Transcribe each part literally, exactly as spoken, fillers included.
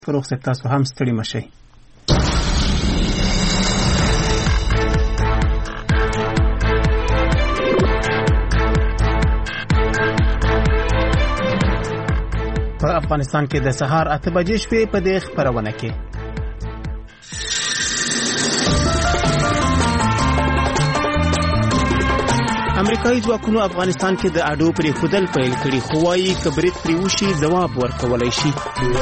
فروغ صاحب تاسو هم ستړي مشئ. په افغانستان کې د سهار اته بجې شوې په دې خبرونه کې امریکایي ځواکونو افغانستان کې د اډو پرې خودل پیل کړي خو وايي کبریت پرې وشي جواب ورکولای شي.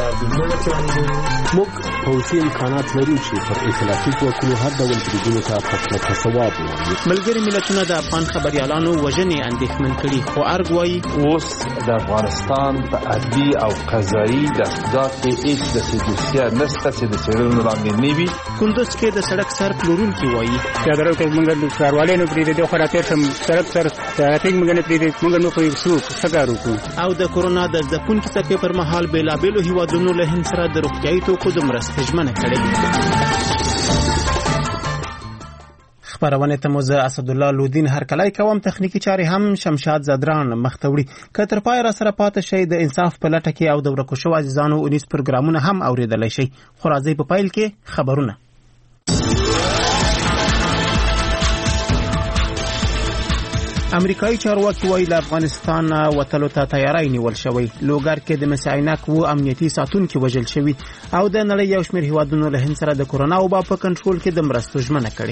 موږ پوځي امکانات لرو چې پر ائتلافي ځواکونو هر ډول بریدونو ته په ثواب وایي. ملګري ملتونه د افغان خبريالانو وژنې اندېښمن کړي خو ارګ وايي اوس د افغانستان په ادبي او قضایي دستګاه کې هیڅ د سیدوسیا نشته چې د څېړنو لاندې نه وي. کندوز کې د سړک سر پلورونکي وايي دا درو کې موږ د ښاروالانو پرې د خراتې سم سړک سر ترافیک موږ نه پرې موږ نو کوي څو څنګه وکړو. او د کورونا د ځپونکو څپې پر مهال بیلابېلو هیوادونو له هند سره د روغتیايي توکو د مرستې ژمنه کړې. خبرونه ته مو زه اسدالله لودین هرکلی کوم. تخنیکی چارې هم شمشاد زدران مختوړي. که تر پای را سره پاتې شي د انصاف په لټه کې او د ورکو شو عزیزانو اونیس پروګرامونه هم اوریدلای شي. خو راځي په پایل کې خبرونه. امریکایي چارواکي وايي له افغانستان وتلو ته تیاری نیول شوی. لوګر کې د مسعینک وو امنیتي ساتونکي وژل شوی او د نړۍ یو شمېر هیوادونو له هند سره د کورونا وبا په کنټرول کې د مرستو ژمنه کړې.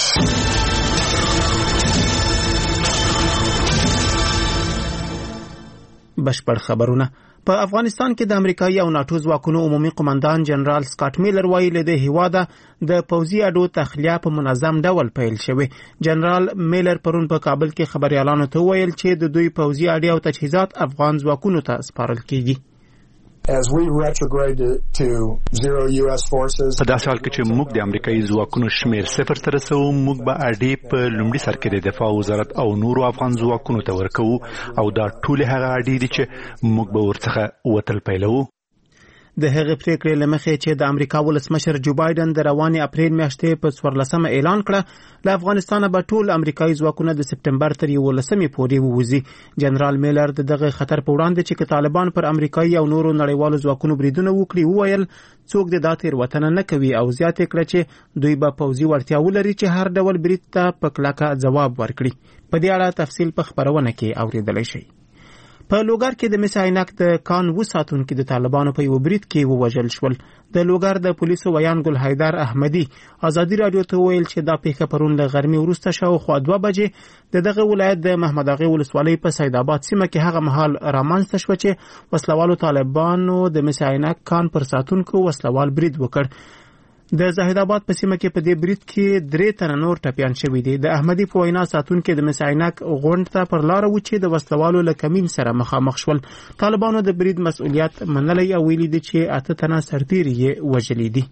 بشپړ خبرونه. په افغانستان کې د امریکایي او ناتو ځواکونو عمومي قومندان جنرال سکاټ میلر وايي له دې هیواده د پوځي اډو تخلیه په منظم ډول پیل شوی. جنرال میلر پرون په کابل کې خبريالانو ته ویل چې د دوی پوځي اډې او تجهیزات افغان ځواکونو ته سپارل کیږي. As we retrograde to, to zero U S forces. په داسې حال کې چې موږ د امریکایي ځواکونو شمیر صفر ته رسو، موږ به اډې په لومړي سر کې د دفاع وزارت او نورو افغان ځواکونو ته ورکو او دا ټول هغه اډې دي چې موږ به ورڅخه وتل پیلوو. د هغې پریکړې له مخې چې د امریکا ولسمشر جو بایدن د روانې اپریل میاشتې په څوارلسمه اعلان کړه له افغانستانه به ټول امریکایي ځواکونه د سپټمبر تر یولسمې پورې ووځي. جنرال میلر د دغه خطر په وړاندې چې که طالبان پر امریکایي او نورو نړیوالو ځواکونو بریدونه وکړي وویل څوک د دا تېروتنه نه کوي او زیاته کړه چې دوی به پوځي وړتیا ولري چې هر ډول برید ته په کلکه ځواب ورکړي. په دې اړه تفصیل په خبرونه کې اوریدلی شئ. په لوګر کې د مسعینک د کان وساتونکو د طالبانو په یو برید کې ووژل شول. د لوګر د پولیسو ویان ګل حیدر احمدی ازادي رادیو ته ویل چې دا پیښه پرون له غرمې وروسته شاوخوا دوه بجې د دغه ولایت د محمد اغې ولسوالۍ په سید آباد سیمه کې هغه مهال رامنځته شوه چې وسلوالو طالبانو د مسعینک کان پر ساتونکو وسلوال برید وکړ. د زاهد آباد په سیمه کې په دې برید کې درې تنه نور ټپیان شوي دي. د احمدي په وینا ساتونکو د مسعینک غونډ ته پر لار و چې د وسلوالو له کمین سره مخامخ شول. طالبانو د برید مسؤلیت منلی او ویلي دي چې اته تنه سرتیري یې وژلي دي.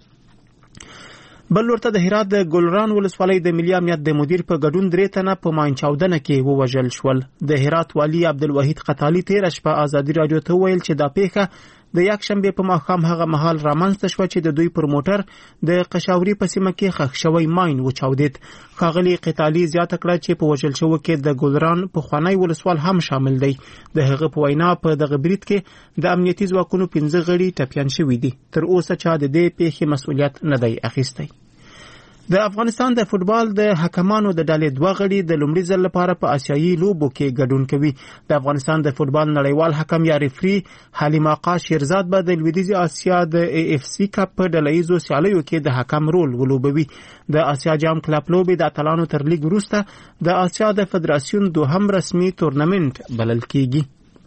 بل ورته د هرات د ګلران ولسوالۍ د ملي امنیت د مدیر په ګډون درې تنه په ماینچاودنه کې ووژل شول. د هرات والی عبدالوحید قتالی تېره شپه ازادي رادیو ته ویل چې دا پیښه د یک شنبه په ماښام هغه مهال رامنځته شوه چې د دوی پر موټر د قشاوري په سیمه کې ښخ شوی ماین وچاودید. ښاغلي قتالي زیاته کړه چې په وژل شوو کې د ګلران پخوانی ولسوال هم شامل دی. د هغه په وینا په دغه برید کې د امنیتي ځواکونو پنځه غړي ټپیان شوي دي. تر اوسه چا د دې پیښې مسؤلیت نه دی اخیستی. د افغانستان د فوټبال د حکمانو د ډلې دوه غړي د لومړي ځل لپاره په آسیایي لوبو کې ګډون کوي. د افغانستان د فوټبال نړیوال حکم یا ریفری حلیم آقا شیرزاد به د لویدیځې اسیا د ای اف سی کپ په ډلهییزو سیالیو کې د حکم رول ولوبوي. د آسیا جام کلب لوبې د اتلانو تر لیګ وروسته د آسیا د فدراسیون دوهم رسمي تورنمنت بلل کیږي.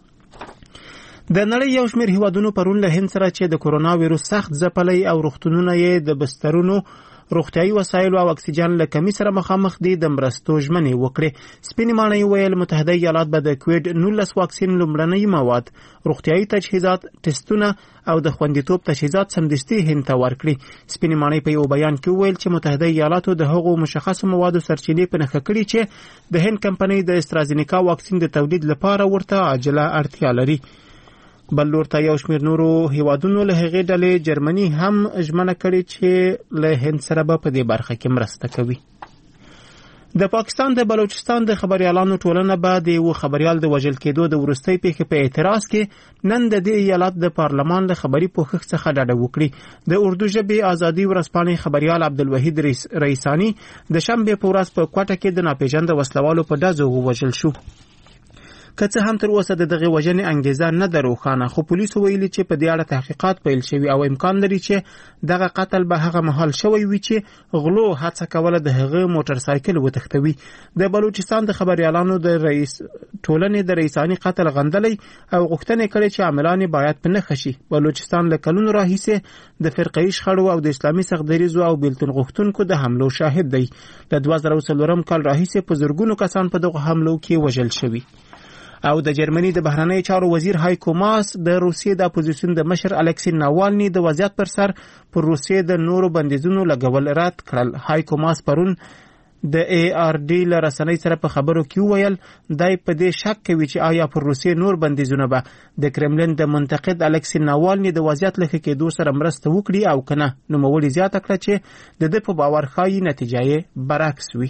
د نړۍ یو شمېر هیوادونو پرون له هند سره چې د کورونا ویروس سخت ځپلی او روغتونونه یې د بسترونو روغتیايي وسایلو او اکسیجن له کمی سره مخامخ دي د مرستو ژمنې وکړې. سپینې ماڼۍ ویل متحده ایالات به د کوویډ نولس واکسین لومړنۍ مواد، روغتیايي تجهیزات، ټسټونه او د خوندیتوب تجهیزات سمدستي هند ته ورکړي. سپینې ماڼۍ په یو بیان کې ویل چې متحده ایالاتو د هغو مشخصو موادو سرچینې په نښه کړي چې د هند کمپنۍ د استرازینیکا واکسین د تولید لپاره ورته عاجله اړتیا لري. بل ورته یو شمېر نورو هیوادونو له هغې ډلې جرمني هم ژمنه کړې چې له هند سره به په دې برخه کې مرسته کوي. د پاکستان د بلوچستان د خبريالانو ټولنه به د یو خبريال د وژل کېدو د ورستۍ پیښې په اعتراض کې نن د دې ایالت د پارلمان د خبري پوښښ څخه ډډه وکړي. د اردو ژبې ازادي ورځپاڼې خبريال عبدالوحید رئیسانی د شنبه په ورځ په کوټه کې د ناپېژانده وسلوالو په ډزو ووژل شو. که څه هم تر اوسه د دغه وژنې انګیزه نه ده روښانه، خو پولیسو ویلي چې په دې اړه تحقیقات پیل شوي او امکان لري چې دغه قتل به هغه مهال شوی وي چې غلو هڅه کوله د هغه موټر سایکل وتښتوي. د بلوچستان د خبريالانو د رئیس ټولنې د رئیسانی قتل غندلی او غوښتنه کړې چې عاملان باید په نښه شي. بلوچستان له کلونو راهیسې د فرقه‌ای شخړو او د اسلامي سختدریزو او بیلتون غوښتونکو د حملو شاهد دی. له دوه زره څلورم کال راهیسې په زرګونو کسان په دغه حملو کې وژل شوي. او د جرمني د بهرنی چارو وزیر هایکو ماس د روسیې د اپوزیسیون د مشر الکسی ناوالني د وضعیت پر سر پر روسیې د نورو بندیزونو لګول رد کړل. هایکو ماس پرون د ای آر ډي له رسنۍ سره په خبرو کې وویل دای په دې شک کوي چې آیا پر روسیې نور بندیزونه به د کرملین د منتقد الکسی ناوالني د وضعیت له ښه کېدو سره مرسته وکړي او کنه. نوموړي زیاته کړه چې د ده په باور ښایي نتیجه یې برعکس وي.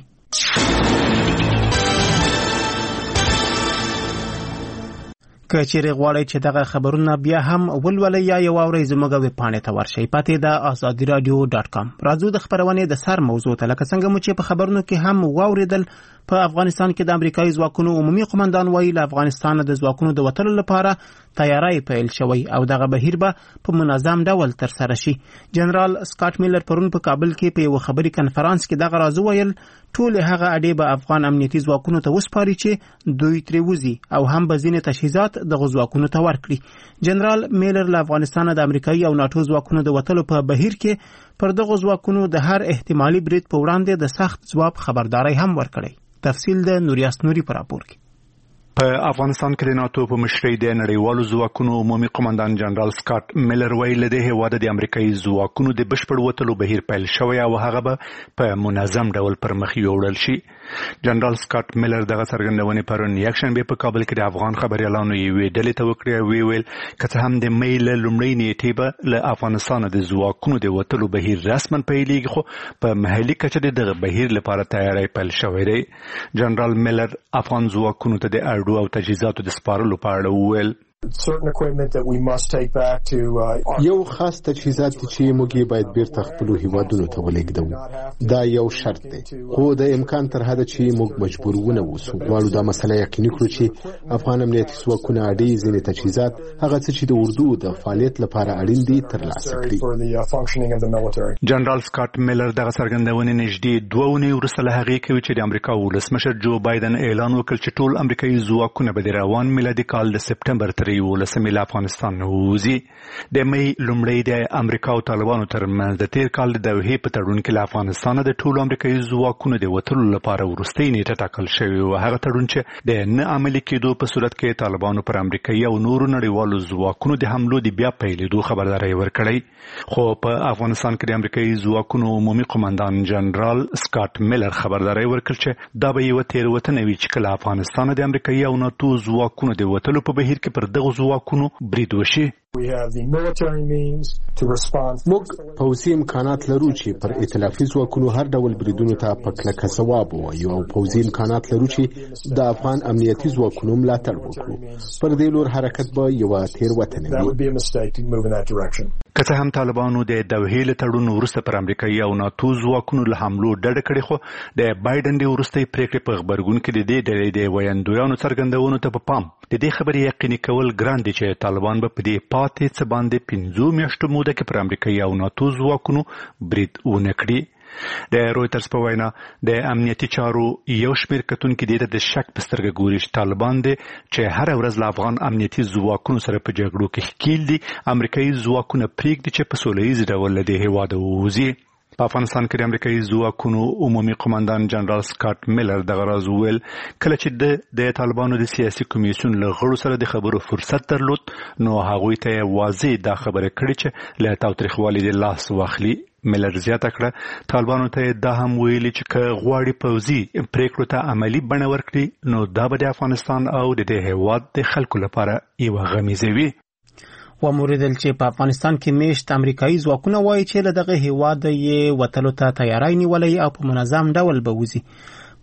که چیرې غواړئ چې دغه خبرونه بیا هم ولولئ یا یې واورئ زموږ ویبپاڼې ته ورشئ. پاتې د ازادي راډیو ډاټ کام. راځو د خپرونې د سر موضوع ته. لکه څنګه مو چې په خبرونو کې هم واوریدل، په افغانستان کې د امریکایي ځواکونو عمومي قومندان وایي له افغانستان د ځواکونو د وتلو لپاره تیاری پیل شوی او دغه بهیر به په منظم ډول ترسره شي. جنرال سکاټ میلر پرون په کابل کې په یو خبري کنفرانس کې دغه راز وویل ټول هغه اډې به افغان امنیتي ځواکونو ته وسپاري چې دوی ترې وځي او هم به ځینې تجهیزات دغه ځواکونو ته ورکړي. جنرال میلر له افغانستان د امریکایي او ناټو ځواکونو د وتلو په بهیر کې پر دغه ځواکونو د هر احتمالي برید په وړاندې د سخت ځواب خبرداري هم ورکړي. تفصیل د نوریاس نوري پر راپور کې. په افغانستان کې د ناتو په مشرۍ د نړیوالو ځواکونو عمومي قومندان جنرال سکاټ میلر ویل د هیواد د امریکایي ځواکونو د بشپړ وتلو بهیر پیل شوی او هغه به په منظم ډول پر مخ یوړل شي. جنرال سکاټ میلر دغه څرګندونې پرون یکشنبه په کابل کې د افغان خبريالانو یوې ډلې ته وکړې او ویل که څه هم د مې له لومړۍ نیټې به له افغانستان د ځواکونو د وتلو بهیر رسما پیلېږي، خو په محلي کچه د دغه بهیر لپاره تیاری پیل شوی دی. جنرال میلر افغان ځواکونو ته د او تجهیزاتو د سپارلو په اړه وویل certain equipment that we must take back to uh, یو خاص تجهیزات چې موږ یې باید بیرته خپل هیوادونو ته ولېږدو. دا یو شرط دی، خو د امکان تر حده چې موږ مجبور ونه اوسو. غواړو دا مسله یقیني کړو چې افغان امنیتي ځواکونه اډې ځینې تجهیزات هغه څه چې د اردو د فعالیت لپاره اړین دي ترلاسه کړي. جنرال سکاټ میلر دغه څرګندونې نږدې دوه اونۍ وروسته له هغې کوي چې د امریکا ولسمشر جو بایدن اعلان وکړ چې ټول امریکایي ځواکونه به د روان میلادي کال د سپټمبر تر یولسمې له افغانستان نه ووځي. د مې لومړی د امریکا او طالبانو ترمنځ د تیر کال د دوحې په تړون کې له افغانستانه د ټولو امریکایي ځواکونو د وتلو لپاره وروستۍ نیټه ټاکل شوې وه. هغه تړون چې د نه عملي کېدو په صورت کې طالبانو پر امریکایي او نورو نړیوالو ځواکونو د حملو د بیا پیلېدو خبرداری ورکړی. خو په افغانستان کې د امریکایي ځواکونو عمومي قومندان جنرال سکاټ میلر خبرداری ورکړ چې دا به یوه تېروتنه وي چې کله افغانستان د امریکایي او ناټو ځواکونو د وتلو په بهیر کې پر دغو ځواکونو برید وشي. موږ پوځي امکانات لرو چې پر ائتلافي ځواکونو هر ډول بریدونو ته په کلکه ځواب ووایو او پوځي امکانات لرو چې د افغان امنیتي ځواکونو ملاتړ وکړو. پر دې لور حرکت به یوه تېروتنه وي. که څه هم طالبانو د دوحې له تړون وروسته پر امریکایي او ناټو ځواکونو له حملو ډډه کړې، خو د بایدن د وروستۍ پرېکړې په غبرګون کې د دې ډلې د ویاندویانو څرګندونو ته په پام د دې خبرې یقیني کول ګران دي چې طالبان به په دې پاتې څه باندې پنځو میاشتو موده کې پر امریکایي او ناټو ځواکونو برید ونه کړي. د رویترز په وینا د امنیتي چارو یو شمېر کتونکي دې ته د شک په سترګه ګوري چې طالبان دي چې هر ورځ له افغان امنیتي ځواکونو سره په جګړو کې ښکیل دي امریکایي ځواکونه پرېږدي چې په سوله ییز ډول له دې هېواده ووځي. په افغانستان کې د امریکایي ځواکونو عمومي قومندان جنرال سکاټ میلر دغه راز وویل کله چې د طالبانو د سیاسي کمیسیون له غړو سره د خبرو فرصت درلود نو هغوی ته یې واضح دا خبره کړې چې له تاوتریخوالي د لاس واخلي. میلر زیاته کړه طالبانو ته دا هم ویلي چې که غواړي پوځي پرېکړو ته عملي بڼه ورکړي نو دا به د افغانستان او د دې هېواد د خلکو لپاره یوه غمیزه وي. وموریدل چې په افغانستان کې میشت امریکایي ځواکونه وایي چې له دغه هېواده یې وتلو ته تیاری نیولی او په منظم ډول به وځي.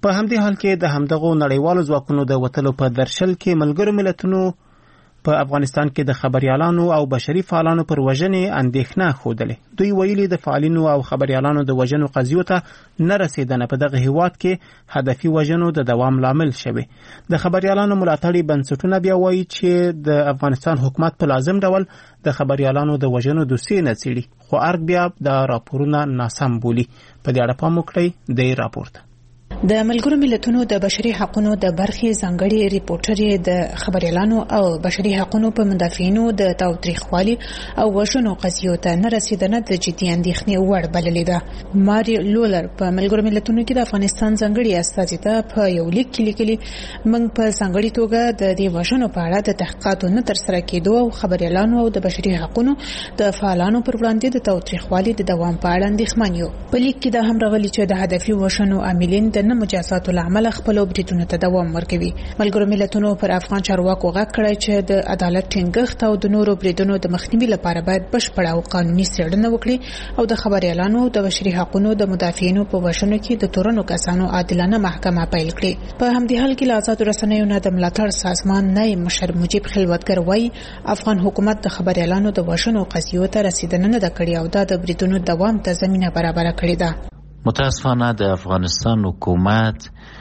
په همدې حال کې د همدغو نړیوالو ځواکونو د وتلو په درشل کې ملګرو ملتونو په افغانستان کې د خبريالانو او بشري فعالانو پر وژنې اندېښنه ښودلې. دوی ویلي د فعالینو او خبريالانو د وژنو قضیو ته نه رسیدنه په دغه هیواد کې هدفي وژنو د دوام لامل شوی. د خبريالانو ملاتړي بنسټونه بیا وایي چې د افغانستان حکومت په لازم ډول د خبريالانو د وژنو دوسیې نه څېړي، خو ارګ بیا د راپورونه ناسم بولي. په دې اړه پام وکړئ د راپورته. د ملګرو ملتونو د بشري حقوقو د برخې ځانګړي ریپورټر د خبريالانو او بشري حقوقو په مدافعینو د تاوتریخوالي او وژنو قضیو ته نه رسیدنه د جدي اندېښنې وړ بللې ده. ماري لولر په ملګرو ملتونو کې د افغانستان ځانګړي استازي ته په یو لیک کې لیکلي، موږ په ځانګړي توګه د دې وژنو په اړه د تحقیقاتو نه ترسره کېدو او خبريالانو او د بشري حقوقو د فعالانو پر وړاندې د تاوتریخوالي د دوام په اړه اندېښمن یو. په لیک کې دا هم راغلي چې د هدفي وژنو عاملین د نه مجازاتو لامل خپل بریدونو ته دوام ورکوي. ملګرو ملتونو پر افغان چارواکو غږ کړی چې د عدالت ټینګښت او د نورو بریدونو د مخنیوي لپاره باید بشپړه او قانوني څېړنه وکړي او د خبريالانو د بشري حقوقو د مدافعینو په وژنو کې د تورنو کسانو عادلانه محکمه پیل کړي. په همدې حال کې له آزادو رسنیو نه د ملاتړ سازمان نایب مشر مجیب خلوتګر وایي افغان حکومت د خبريالانو د وژنو قضیو ته رسیدنه نه ده کړې او دا د بریدونو دوام ته زمینه برابره کړې ده. متاسفانه د افغانستان حکومت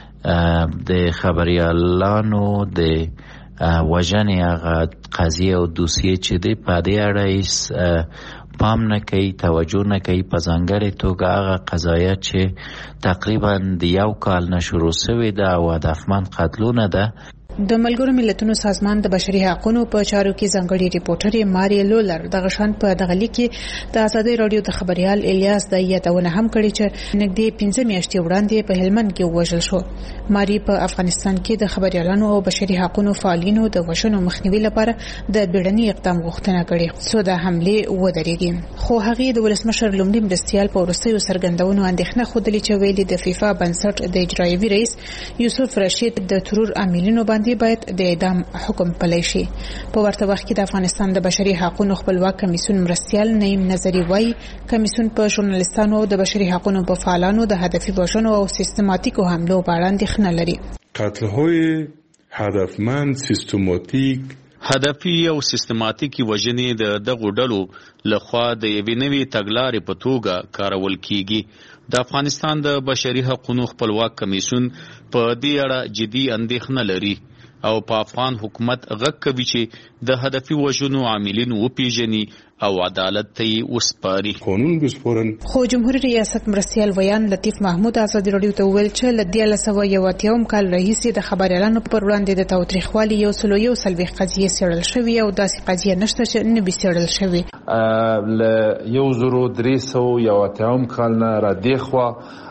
د خبريالانو د وژنې هغه قضیه او دوسیه چې دی په دې اړه هیڅ پام نه کوي، توجه نه کوي. په ځانګړې توګه هغه قضایه چې تقریبا د یو کال نه شروع شوې ده او هدفمند قتلونه ده. د ملګرو ملتونو سازمان د بشري حقوقو په چارو کې ځانګړي ریپورټر ماري لولر دغه شان په دغه لیک کې د ازادي رادیو د خبريال الیاس د یادونه هم کړې چې نږدې پنځه میاشتې وړاندې په هلمند کې وژل شو. ماري په افغانستان کې د خبريالانو او بشري حقوقو فعالینو د وژنو مخنیوي لپاره د بیړني اقدام غوښتنه کړې څو د حمله ودرېږي، خو هغه د ولسمشر لومړي مرستيال په وروستیو څرګندونو اندېښنه خوده چې ویلي د فیفا بنسټ د اجرایوي رئیس یوسف رشید د ترور عاملینو باندې باید د اعدام حکم پلی شي. په ورته وخت کې د افغانستان د بشري حقوقو خپلواک کمیسیون مرستيال نعیم نظری وایي کمیسیون په ژورنالیستانو او د بشري حقوقو په فعالانو د هدفي وژنو او سیستماتیکو حملو په اړه اندېښنه لري. قتل‌های هدفمند سیستماتیک هدفي او سیستماتیکي وژنې د دغو ډلو لخوا د یوې نوې تګلارې په توګه کارول کیږي. د افغانستان د بشري حقوقو خپلواک کمیسیون په دې اړه جدي اندېښنه لري او په افغان حکومت غږ کوي چې د هدفي وژنو عاملین وپیژني او عدالت ته وسپاري. قانون بسپارن. خو جمهوریت ریاست مرستيال ویان لطیف محمود آزادي رادیو ته ویل چې لدې لسوه یو اتیاوم کال راهیسې د خبريالانو پر وړاندې د تاوتریخوالي یو سلو یو سلوي قضیه څېړل شوې او داسې قضیه نشته چې نه به څېړل شوې. ل یو زرو درې سوه یو اتیاوم کال نه را دیخوا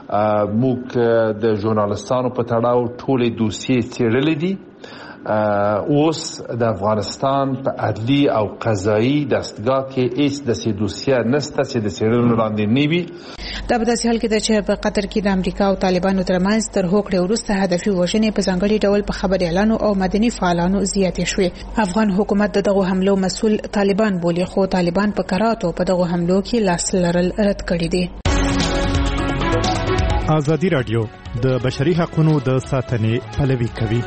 موږ د ژورنالستانو په تړاو ټولې دوسیې څېړلې دي. اوس د افغانستان په عدلي او قضایي دستګاه کې هیڅ داسې دوسیه نشته چې د څېړلو لاندې نه وي. دا په داسې حال کې ده چې په قطر کې د امریکا او طالبانو ترمنځ تر هوکړې وروسته هدفي وژنې په ځانګړي ډول په خبريالانو او مدني فعالانو زیاتې شوې. افغان حکومت د دغو حملو مسؤل طالبان بولي، خو طالبان په کراتو په دغو حملو کې لاس لرل رد کړي دي. ازادي رادیو د بشري حقوقو د ساتنې پلوي کوي.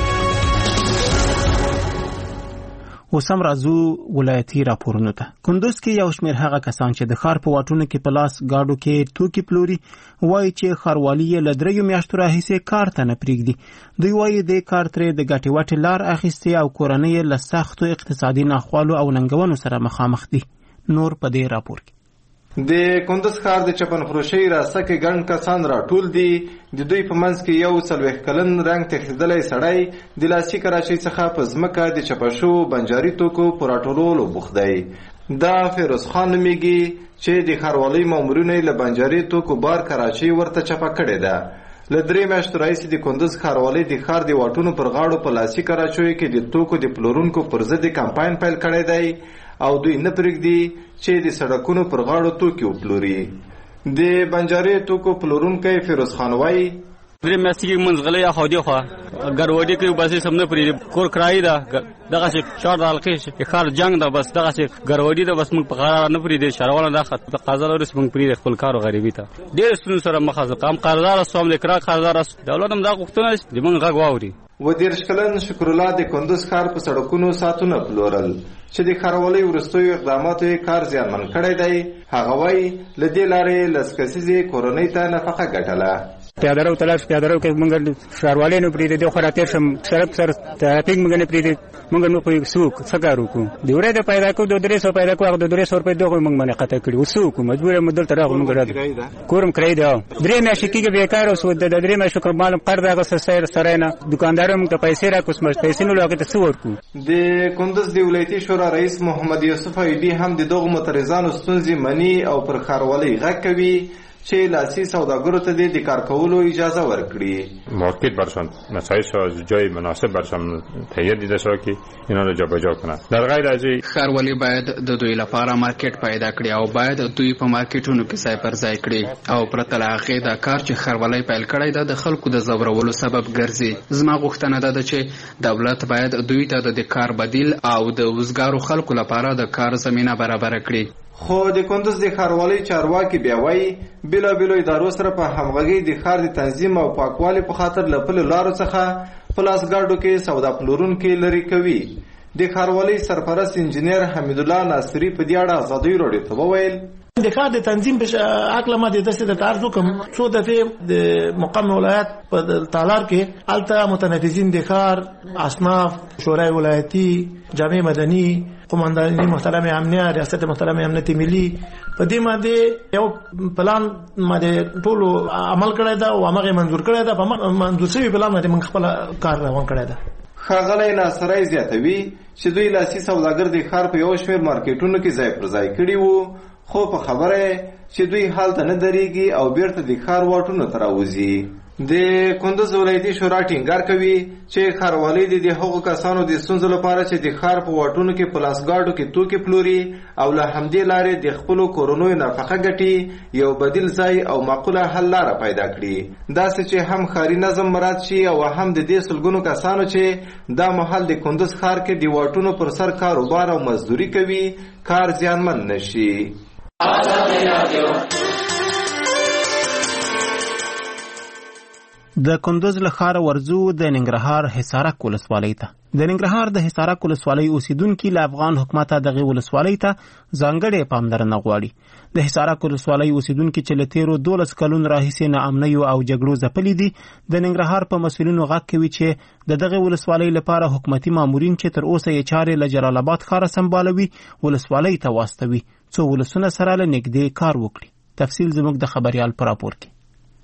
اوسم راځو ولایتي راپورونو ته. کندوز کې یو شمېر هغه کسان چې د ښار په واټونو کې په لاس گاډو کې توکي پلوري وایي چې ښاروالي یې له دریو میاشتو راهیسې کار ته نه پرېږدي. دوی وایي دې کار ترې د ګټې وټې لار اخیستې او کورنۍ یې له سختو اقتصادي ناخوالو او ننګونو سره مخامخ دي. نور په دې راپور کې. د کندوز ښار د چپن فروشۍ راسته کې ګڼ کسان راټول دي. د دوی په منځ کې یو څلوېښت کلن رنګ تښتېدلی سړی د لاسي کراچۍ څخه په ځمکه د چپه شوو بنجاري توکو په راټولولو بوخت دی. دا فیروز خان نومیږي چې د ښاروالۍ مامورینو یې له بنجاري توکو بار کراچۍ ورته چپه کړې ده. له درې میاشتو راهیسې د کندوز ښاروالۍ د ښار د واټونو پر غاړو په لاسي کراچیو کې د توکو د پلورونکو پر ضد کمپاین پیل کړی دی او دوی نه پرېږدي چې د سړکونو پر غاړو توکي وپلوري. د بنجاري توکو پلورونکی فیروز خان وایي درې میاشتې کې منځغلې یا خودي خوا ګروډي کې بس سم نه پری کور کرای دا دغه چې شار د حلقې خار جنگ دا بس دغه چې ګروډي دا بس موږ په قرار نه پری دي شروانه دا خط قضا لري موږ پری خپل کار او غریبي ته ډېر ستونزې سره مخ کام قرضدار سوم لیکرا قرضدار دولت هم دا غوښتنه دي موږ غږ واوري. و دیرش کلن شکر الله د کندوز ښار په سړکونو ساتونه پلورل چې د ښاروالۍ وروستیو اقداماتو یې کار زیانمن کړی دی. هغه وایي له دې لارې لس کسیزې کورنۍ ته نفقه ګټله. پیاده رو تلاش پیاده رو کې موږ ښاروالۍ نه پرېږدي د خو راتېر شم سړک سر ترافیک موږ نه پرېږدي موږ نو په سوق څه کار وکړو د ورې د پیدا کو د درې سو پیدا کو هغه د درې سو روپۍ دغه موږ باندې قطع کړي وسو کو مجبور یم دلته راغلو موږ راځو کورم کړی دی درې میاشتې کېږي بیکار اوس د درې میاشتو کوم معلوم قرض هغه سره سره نه دکاندار موږ ته پیسې راکوس مې پیسې نو هغه ته څو ورکو. د کندوز د ولایتي شورا رئیس محمد یوسف ایبي هم د دغه معترضانو ستونزې مني او پر ښاروالۍ غږ کوي چې لاسي سوداګرو ته د کار کولو اجازه ورکړي. مارکت برشان نصایش از جای مناسب برشان تهیه دیده شو که اینا رو جابجا کنن. در غیر از این ښاروالۍ باید د دوی لپاره مارکت پیدا کړي او باید دوی په مارکټونو کې ځای پر ځای کړي او پرته له هغې دا کار چې ښاروالۍ پیل کړی ده د خلکو د ځورولو سبب ګرځي. زما غوښتنه دا ده چې دولت باید دوی ته د کار بدیل او د وزګارو خلکو لپاره د کار زمینه برابره کړي. خو د کندوز د ښاروالۍ چارواکي بیا وایي بېلابېلو ادارو سره په همغږۍ د ښار د تنظیم او پاکوالي په خاطر له پلو لارو څخه په لاسګاډو کې سودا پلورونکي لرې کوي. د ښاروالۍ سرپرست انجینیر حمیدالله ناصري په دې اړه ازادۍ راډیو ته وویل د ښار د تنظیم په عقل ما د داسې د عرض وکړم څو دفعې د مقام ولایت په تالار کې هلته متنفذین د ښار اصناف شورای ولایتي جامع مدني قومانداني محترم امنیه ریاست محترم امنیت ملي په دې باندې یو پلان باندې ټول عمل کړی دا او هغه منظور کړی دا په منظور شوی پلان باندې موږ خپل کار روان کړی دا. ښاغلی ناصری زیاتوي چې دوی لاسي سوداګر د ښار په یو شمېر مارکیټونو کې ځای پر ځای کړي وو خو په خبره چې دوی هلته نه درېږي او بیرته د ښار واټونو ته راوځي. د کندوز ولایتي شورا ټینګار کوي چې ښاروالۍ د هغو کسانو د ستونزو لپاره چې د ښار په واټونو کې په لاسګاډو کې توکي پلوري او له همدې لارې د خپلو کورنیو نفقه ګټي یو بدیل ځای او معقوله حل لاره پیدا کړي داسې چې هم ښاري نظم مراعات شي او هم د دې سلګونو کسانو چې دا مهال د کندوز ښار کې د واټونو پر سر کاروبار او مزدوري کوي کار زیانمن نشي. د کندوز له ښاره ورځو د ننګرهار حصارک ولسوالۍ ته. د ننګرهار د حصارک ولسوالۍ اوسیدونکي له افغان حکومته دغې ولسوالۍ ته ځانګړې پاملرنه غواړي. د حصارک ولسوالۍ اوسیدونکي چې له تېرو دولس کلونو راهیسې ناامنیو او جګړو ځپلي دي د ننګرهار په مسؤلینو غږ کوي چې د دغې ولسوالۍ لپاره حکومتي مامورین چې تر اوسه یې چارې له جلال آباد ښاره سمبالوي ولسوالۍ ته واستوي څو ولسونه سره له نږدې کار وکړي. تفصیل زموږ د خبریال په راپور کې.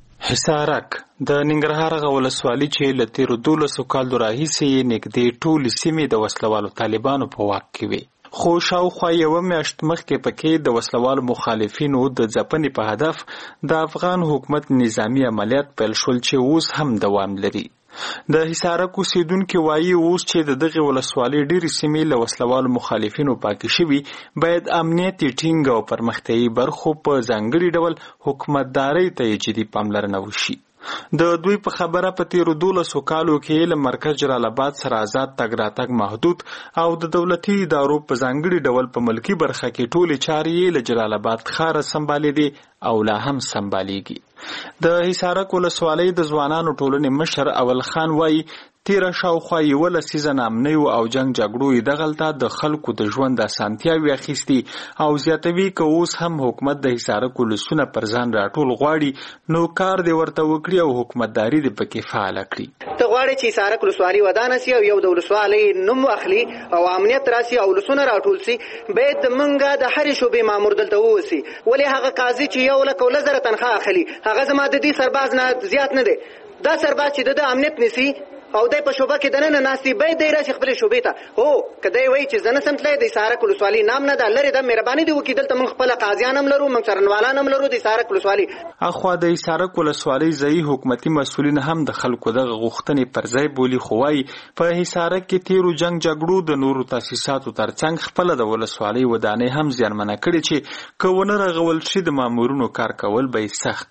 حصارک د ننګرهار غو ولسوالۍ چې له تیرو دولسو کالو راهیسې یې نږدې ټولې سیمې د وسلوالو طالبانو په واک کې وي خو شاوخوا یوه میاشت مخکې پکې د وسلوالو مخالفینو د ځپنې په هدف د افغان حکومت نظامي عملیات پیل شول چې اوس هم دوام لري. د حصارک اوسیدونکي وایي اوس چې د دغې ولسوالۍ ډېرې سیمې له وسلوالو مخالفینو پاکې شوي باید امنیت یې ټینګ او پرمختیایي برخو په ځانګړي ډول حکومتدارۍ ته یې جدي پاملرنه وشي. د دوی په خبره په تیرو دولسو کالو کې له مرکز جلال آباد سره آزاد تګ راتګ محدود او د دولتي ادارو په ځانګړي ډول په ملکي برخه کې ټولې چارې یې له جلال آباد ښاره سمبالېدې او لا هم سمبالېږي. د حصارک ولسوالۍ د ځوانانو ټولنې مشر اول خان وایي تیره شاوخوا یوه لسیزه ناامنیو او جنګ جګړو یې دغلته د خلکو د ژوند اسانتیاوې اخیستي او زیاتوي که اوس هم حکومت د حصارک ولسونه پر ځان راټول غواړي نو کار دې ورته وکړي او حکومتداري دې پکې فعاله کړي. ته غواړې چې حصارک ولسوالۍ ودانه سي او یو د ولسوالۍ نوم واخلي او امنیت راسي او ولسونه راټول سي باید موږ د هرې شوبې مامور دلته ووسي. ولې هغه قاضي چې یو لک او لس زره تنخواه اخلي هغه زما د دې سرباز نه زیات نه دی. دا سرباز چې د امنیت نیسي او دای په شوبه کې دنه ناسي باید دی راشي خپل شوبې ته هو کدی وای چې زنه سم تلای د حصارک ولسوالۍ نام نه ده لري د مهرباني دی وکي دلته موږ خپل قاضیان هم لرو موږ څارنوالان هم لرو د حصارک ولسوالۍ. اخوا د حصارک ولسوالۍ ځایي حکومتي مسؤلین هم د خلکو دغه غوښتنې پر ځای بولي خو وایي په حصارک کې تیرو جنګ جګړو د نورو تاسیساتو ترڅنګ خپله د ولسوالۍ ودانۍ هم زیانمنه کړې چې که ونه رغول شي د مامورونو کار کول به یې سخت وي.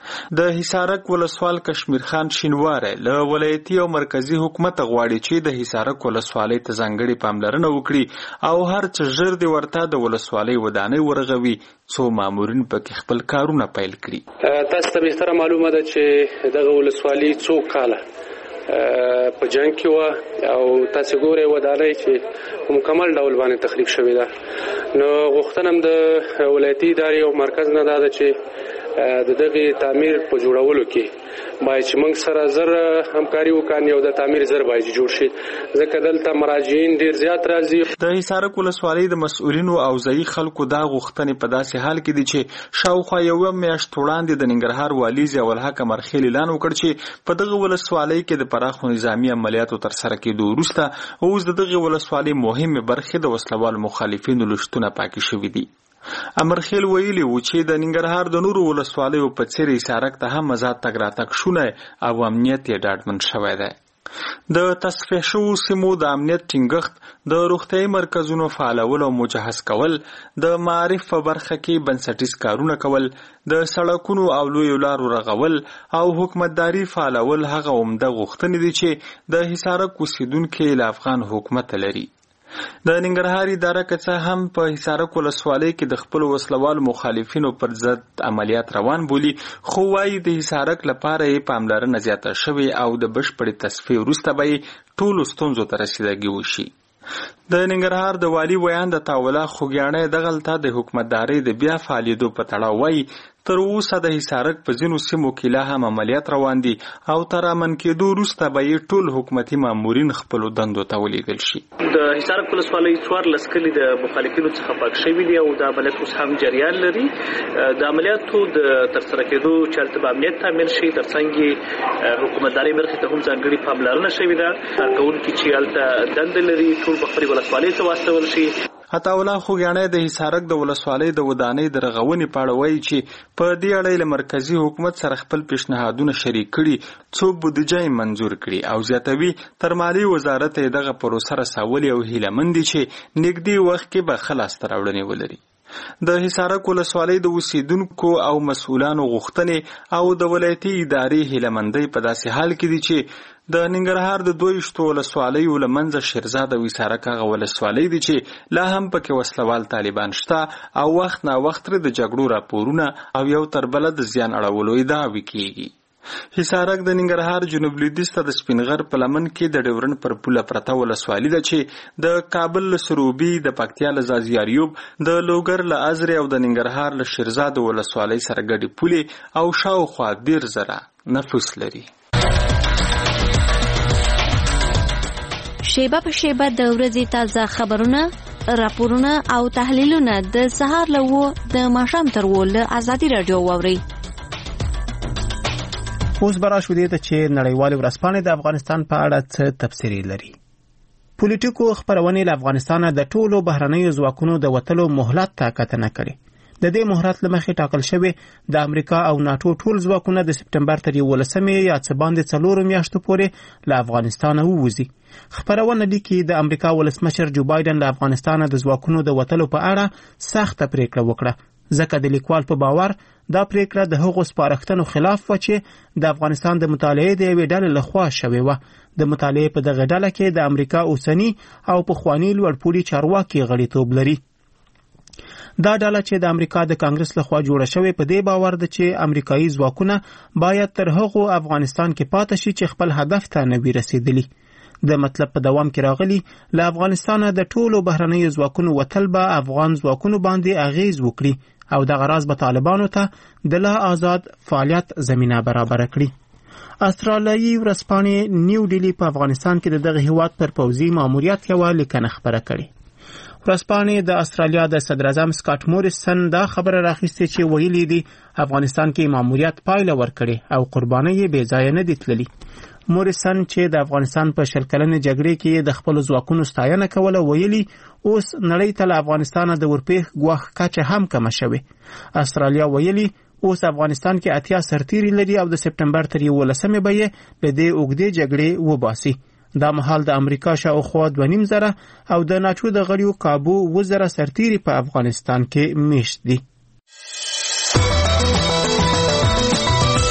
د حصارک ولسوال کشمیر خان شینواره له ولایتي او مرکزی حکومت غواړي چې د حصارک ولسوالۍ ته ځانګړي پاملرنه وکړي او هر څه ژر دی ورته د ولسوالۍ ودانۍ ورغوي څو مامورین پکې خپل کارونه پیل کړي. تاسو ته بهتره معلومه ده چې دغه ولسوالۍ څو کاله په جنگ کې و او تاسو ګورئ ودانۍ چې مکمل ډول باندې تخریب شوې ده. نو غوښتنه د ولایتي ادارې او مرکز نه ده چې د دغه تعمیر په جوړولو کې باید چې موږ سره زر همکاري وکړو او د تعمیر زر باید جوړ شي ځکه دلته مراجعین ډیر زیات راځي. د حصارک ولسوالۍ د مسؤلینو او ځایي خلکو دا غوښتنې په داسې حال کې دي چې شاوخوا یوه میاشت وړاندې د ننګرهار والي ضیاءالحق امرخیل اعلان وکړ چې په دغه ولسوالۍ کې د پراخو نظامي عملیاتو ترسره کېدو وروسته اوس د دغه ولسوالۍ مهمې برخې د وسلوالو مخالفینو له شتونه پاکې شوي دي. امرخیل ویلي و چې د ننګرهار د نورو ولسوالیو په څېر حصارک ته هم آزاد تګ راتګ شونی او امنیت یې ډاډمن شوی دی. د تصفیه شوو سیمو د امنیت ټینګښت، د روغتیايي مرکزونو فعالول او مجهز کول، د معارف په برخه کې بنسټیز کارونه کول، د سړکونو او لویو لارو رغول او حکومتداري فعالول هغه عمده غوښتنې دي چې د حصارک اوسیدونکي له افغان حکومت لري. د ننګرهار اداره که څه هم په حصارک ولسوالۍ کې د خپلو وسلوالو مخالفینو پر ضد عملیات روان بولي، خو وایي د حصارک لپاره یې پاملرنه زیاته شوې او د بشپړې تصفیې وروسته به یې ټولو ستونزو ته رسیدګي وشي. د ننګرهار د والي ویان د تاوله خوږیاڼی دغلته د حکومتدارۍ د بیا فعالیدو په تړاو وایي تر اوسه د حصارک په ځینو سیمو کې لا هم عملیات روان دي او تر امن کېدو وروسته به یې ټول حکومتي مامورین خپلو دندو ته ولیږل شي. د حصارک ولسوالۍ څوارلس کلي د مخالفینو څخه پاک شوي دي او د عملیات اوس هم جریان لري. د عملیاتو د ترسره کېدو چې هلته به امنیت تامین شي، ترڅنګ یې حکومتدارۍ برخې ته هم ځانګړې پاملرنه شوې ده. کارکوونکي چې هلته دنده لري ټول به خپلې ولسوالۍ ته واستول شي. عطاالله خوږیاڼی د حصارک د ولسوالۍ د ودانۍ د رغونې په اړه وایي چې په دې اړه له مرکزي حکومت سره خپل پیشنهادونه شریک کړي، څو بودیجه یې منظور کړي او زیاتوي تر مالي وزارت یې دغه پروسه رسولې او هیله مند دي چې نږدې وخت کې به ښه لاسته راوړنې ولري. د حصارک ولسوالۍ د اوسیدونکو او مسؤلانو غوښتنې او د ولایتي ادارې هیلهمندۍ په داسې حال کې دي چې د ننګرهار د دویشتو ولسوالیو له منځه شیرزاد او حصارک هغه ولسوالۍ دي چې لا هم پکې وسلوال طالبان شته او وخت نا وخت د جګړو راپورونه او یو تر بله د زیان اړولو ادعاوې کېږي. حصارک د ننګرهار جنوب لویدیځ ته د سپینغر په لمن کې د ډیورن پر پوله پرته ولسوالي ده چې د کابل له سروبي، د پکتیا له ځاځیاریوب، د لوګر له ازرې او د ننګرهار له شیرزاد ولسوالۍ سره ګډې پولې او شاوخوا دېر زره نفوس لري. شیبه په شیبه د ورځې تازه خبرونه، راپورونه او تحلیلونه د سهار له وو د ماښام تر وو له ازادي راډیو واورئ. اوس به راشو دې ته چې نړیوالې ورځپاڼې د افغانستان په اړه څه تبصرې لري. پولیټیکو خپرونې له افغانستانه د ټولو بهرنیو ځواکونو د وتلو مهلت ته کتنه کړې. د دې مهلت له مخې ټاکل شوی د امریکا او ناټو ټول ځواکونه د سپټمبر تر یولسمې یا څه باندې څلورو میاشتو پورې له افغانستانه ووځي. خپرونه لیکي د امریکا ولسمشر جو بایدن له افغانستانه د ځواکونو د وتلو په اړه سخته پریکړه وکړه، ځکه د لیکوال په باور دا پریکړه د هغو سپارښتنو خلاف و چې د افغانستان د مطالعې د یوې ډلې لخوا شوې وه. د مطالعې په دغه ډله کې د امریکا اوسني او پخواني لوړپوړي چارواکي غړیتوب لري. دا ډله چې د امریکا د کانګرس لخوا جوړه شوې په دې باور ده چې امریکایي ځواکونه باید تر هغو افغانستان کې پاتې شي چې خپل هدف ته نه وي رسېدلي. د مطلب په دوام کې راغلي له افغانستانه د ټولو بهرنیو ځواکونو وتل به افغان ځواکونو باندې اغیز وکړي او دغه راز به طالبانو ته د لا آزاد فعالیت زمینه برابره کړي. استرالیایي ورځپاڼې نیو ډیلی په افغانستان کې د دغه هیواد پر پوځي ماموریت یوه لیکنه خپره کړې. ورځپاڼې د استرالیا د صدر اعظم سکاټ موریسن دا خبره راخیستې چې ویلي دي افغانستان کې ماموریت پایله ورکړې او قربانۍ یې بې ځایه نه دي تللي. موریسن چې د افغانستان په شل کلنې جګړې کې د خپلو ځواکونو ستاینه کوله ویلي اوس نړۍ ته له افغانستانه د ورپېښ ګواښ کچه هم کمه شوې. استرالیا ویلي اوس افغانستان کې اتیا سرتیري لري او د سپټمبر تر یولسمې به یې له دې اوږدې جګړې وباسي. دا مهال د امریکا شاوخوا دوه نیم زره او د ناټو د غړیو کابو اووه زره سرتیري په افغانستان کې میشت دي.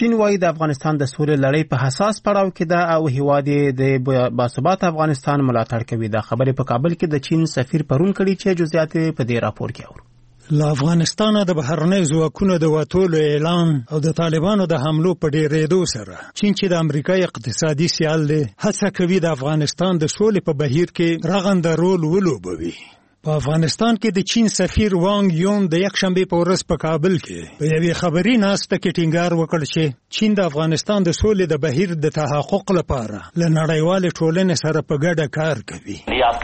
چین وايي د افغانستان د سولې لړۍ په حساس پړاو کې ده او هیواد یې د باثبات افغانستان ملاتړ کوي. دا خبرې په کابل کې د چین سفیر پرون کړي چې جزئیات په دې راپور کې اورو. له افغانستانه د بهرنۍ ځواکونو د وټولو اعلان او د طالبانو د حملو په ډېرېدو سره چین چې د امریکا اقتصادي سیال دی هڅه کوي د افغانستان د سولې په بهیر کې رغنده رول ولوبوي. په افغانستان کې د چین سفیر وانګ یون د یک شنبه په ورځ په کابل کې په یوې خبري ناسته کې ټینګار وکړ چې چین د افغانستان د سولې د بهیر د تحقق لپاره له نړیوال ټولنې سره په ګډه کار کوي.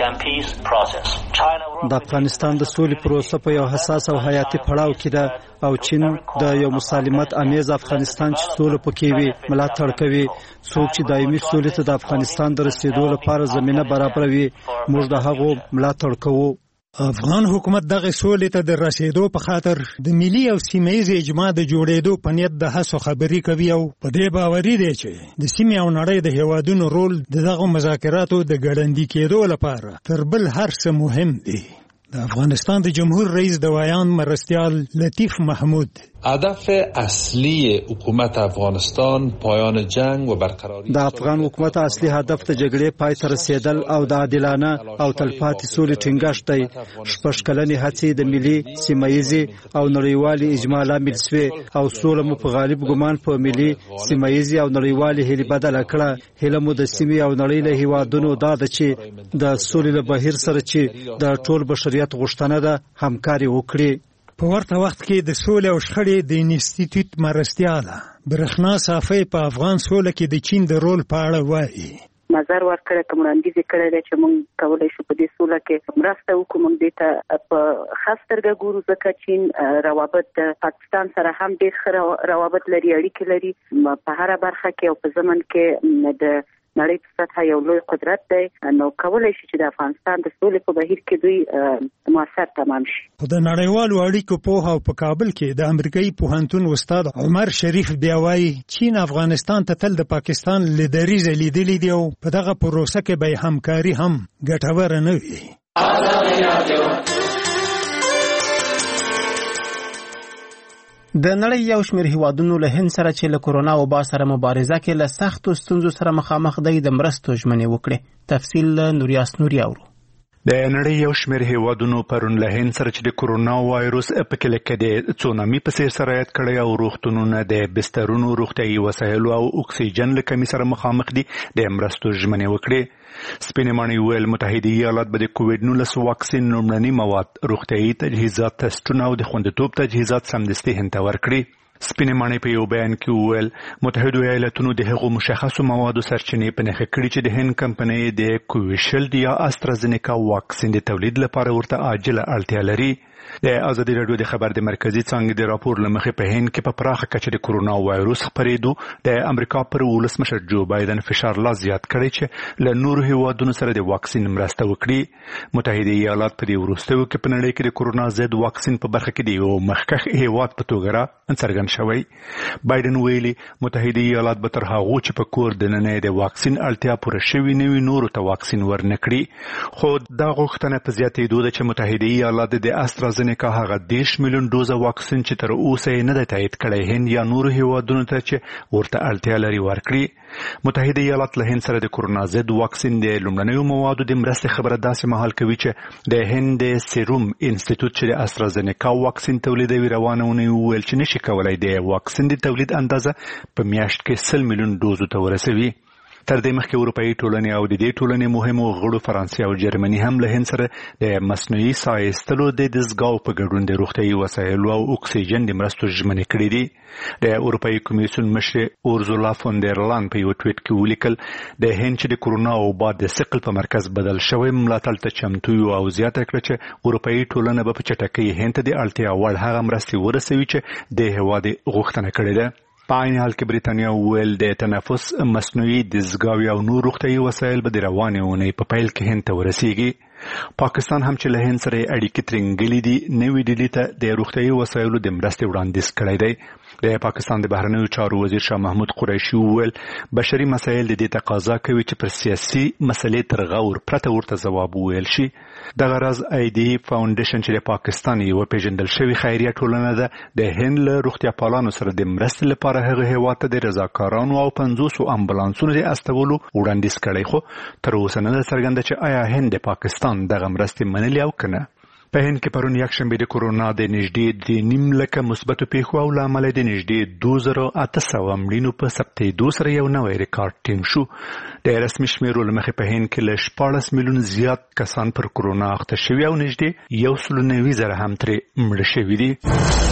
د افغانستان د سولې پروسه په یو حساس او حیاتي پړاو کې ده او چین د یو مسالمت امیز افغانستان چې سوله پکې وي ملاتړ کوي. څوک چې دایمي سولې ته د افغانستان د رسیدو لپاره زمينه برابروي موږ د هغو ملاتړ کوو. افغان حکومت دغه سولې ته د رسیدو په خاطر د ملي او سیمه‌یز اجماع د جوړېدو په نیت د هڅو خبرې کوي او په دې باوري دی چې د سیمې او نړۍ د هیوادونو رول د دغه مذاکراتو د ګړندي کېدو لپاره تر بل هر څه مهم دی. د افغانستان د جمهور رئیس د ویان مرستیال لطیف محمود هدف اصلی حکومت افغانستان پایان جنگ و برقراری د افغان حکومت اصلي هدف د جګړې پای ته رسیدل او د عادلانه او تلپاتې سولې ټینګښت دی. شپږ کلنې هڅې د ملي سیمه‌یزې او نړیوالې اجماع لامل شوې او سوله مو په غالب ګمان په ملي سیمه‌یزې او نړیوالې هیلې بدله کړه. هیله مو د سیمې او نړۍ له هیوادونو دا ده چې د سولې له بهیر سره چې د ټول بشریت غوښتنه ده همکاري وکړي. په ورته وخت کې د سولې او شخړې د انسټیټیوټ مرستیاله برېښنا صافی په افغان سوله کې د چین د رول په اړه وایي. نظر ورکړی کوم وړاندیز کړی دی چې موږ کولی شو په دې سوله کې مرسته وکړو. موږ دې ته په ښه سترګه ګورو ځکه چین روابط د پاکستان سره هم ډېر ښه روابط لري، اړیکې لري په هره برخه کې او په ضمن کې د نړۍ په سطحه یو لوی قدرت دی. نو کولی شي چې د افغانستان د سولې په بهیر کې دوی موثر تمام شي. خو د نړیوالو اړیکو پوهه او په کابل کې د امریکایي پوهنتون استاد عمر شریف بیا وایي چین افغانستان ته تل د پاکستان لیدریزه لیدلې دی او په دغه پروسه کې به همکاري هم ګټوره نه وي. د نړۍ یو شمېر هیوادونو له هند سره چې له کورونا وبا سره مبارزه کې له سختو ستونزو سره مخامخ دی د مرستو ژمنې وکړې. تفصیل نوریاس نوري اورو. د نړۍ یو شمېر هیوادونو پرون له هند سره چې د کورونا وایروس په کې لکه د تسونامي په څېر سرایت کړی او روغتونونه د بسترونو روغتیایي وسایلو او اکسیجن له کمۍ سره مخامخ دي د مرستو ژمنې وکړې. سپینې ماڼۍ ویل متحده ایالات به د کوویډ نولس واکسین لومړني مواد روغتیایي تجهیزات تسټونه او د خوندیتوب تجهیزات سمدستي هند ته ورکړي. سپینې ماڼۍ په یو بیان کې وویل متحده ایالاتونو د هغو مشخصو موادو سرچینې په نښه کړي چې د هند کمپنۍ د کوویشیلډ یا استرازینیکا واکسین د تولید لپاره ورته عاجله اړتیا لري. د ازادي راډیو د خبر د مرکزی څانګې د راپور لمخې په هند کې په پراخه کچه د کورونا وایروس خپرېدو د امریکا پر ولسمشر جو بایدن فشار لا زیات کړی چې له نورو هیوادونو سره د واکسین مرسته وکړي. متحده ایالات په دې وروستیو کې په نړۍ کې د کورونا ضد واکسین په برخه کې د یو مخکښ هیواد په توګه را څرګند شوی. بایدن ویلي متحده ایالات به تر هغو چې په کور دننه د واکسین اړتیا پوره شوي نه وي نورو ته واکسین ورنکړي. خو دا غوښتنه په زیاتېدو ده چې متحده ایالات د استرازینیکا هغه دیش میلیون دوزه واکسین چې تر اوسه یې نه دی تایید کړی هند یا نورو هیوادونو ته چې ورته اړتیا لري ورکړي. متحده ایالات له هند سره د کورونا ضد واکسین د لومړنیو موادو د مرستې خبره داسې مهال کوي چې د هند د سیروم انسټیټیوټ چې د استرازینیکا واکسین تولیدوي روانه ونی ویل چې نشي کولای د واکسین د تولید اندازه په میاشت کې سل میلیون دوزو ته ورسوي. تر دې مخکې اروپایي ټولنې او د دې ټولنې مهمو غړو فرانسې او جرمني هم له هند سره د مصنوعي ساه ایستلو د دستګاو په ګډون د روغتیایي وسایلو او اکسیجن د مرستو ژمنې کړې دي. د اروپایي کمیسیون مشر اورزولا فون در لاین په یو ټویټ کې ولیکل د هند چې د کورونا وبا د ثقل په مرکز بدل شوی ملاتړ ته چمتو او زیاته کړه چې اروپایي ټولنه به په چټکۍ هند ته د اړتیا وړ هغه مرستې ورسوي چې د هیواد غوښتنه کړې ده. په عین حال کې بریتانیا ویل د تنفس مصنوعي دستګاوې او نور روغتیایي وسایل به د روانې اونۍ په پیل کې هند ته ورسیږي. پاکستان هم چې له هند سره اړیکې ترنګلې دي نوې ډیلي ته د روغتیایي وسایلو د مرستې وړاندیز کړی دی. د پاکستان د بهرنیو چارو وزیر شاه محمود قریشي وویل بشري مسایل د دې تقاضا کوي چې پر سیاسي مسلې تر غور پرته ورته ځواب وویل شي. دغه راز آی ډي فاونډیشن چې د پاکستان یو پیژندل شوی خیریه ټولنه ده د هند له روغتیا پالانو سره د مرستې لپاره هغه هیواد ته د رضاکارانو او پنځوس امبولانسونو د استولو وړاندیز کړی، خو تر اوسه نه څرګنده چې آیا هند د پاکستان دغه مرستې منلې او کنه. په هند کې پرون یکشنبه د کورونا د نږدې د نیم لکه مثبتو پیښو او له امله د نږدې دوه زره اته سوه مړینو په ثبتېدو سره یو نوی ریکارډ ټینګ شو. د رسمي شمیرو له مخې په هند کې له شپاړس میلیون زیات کسان پر کورونا اخته شوي او نږدې یو سل نوي زره هم ترې مړه شوي دي.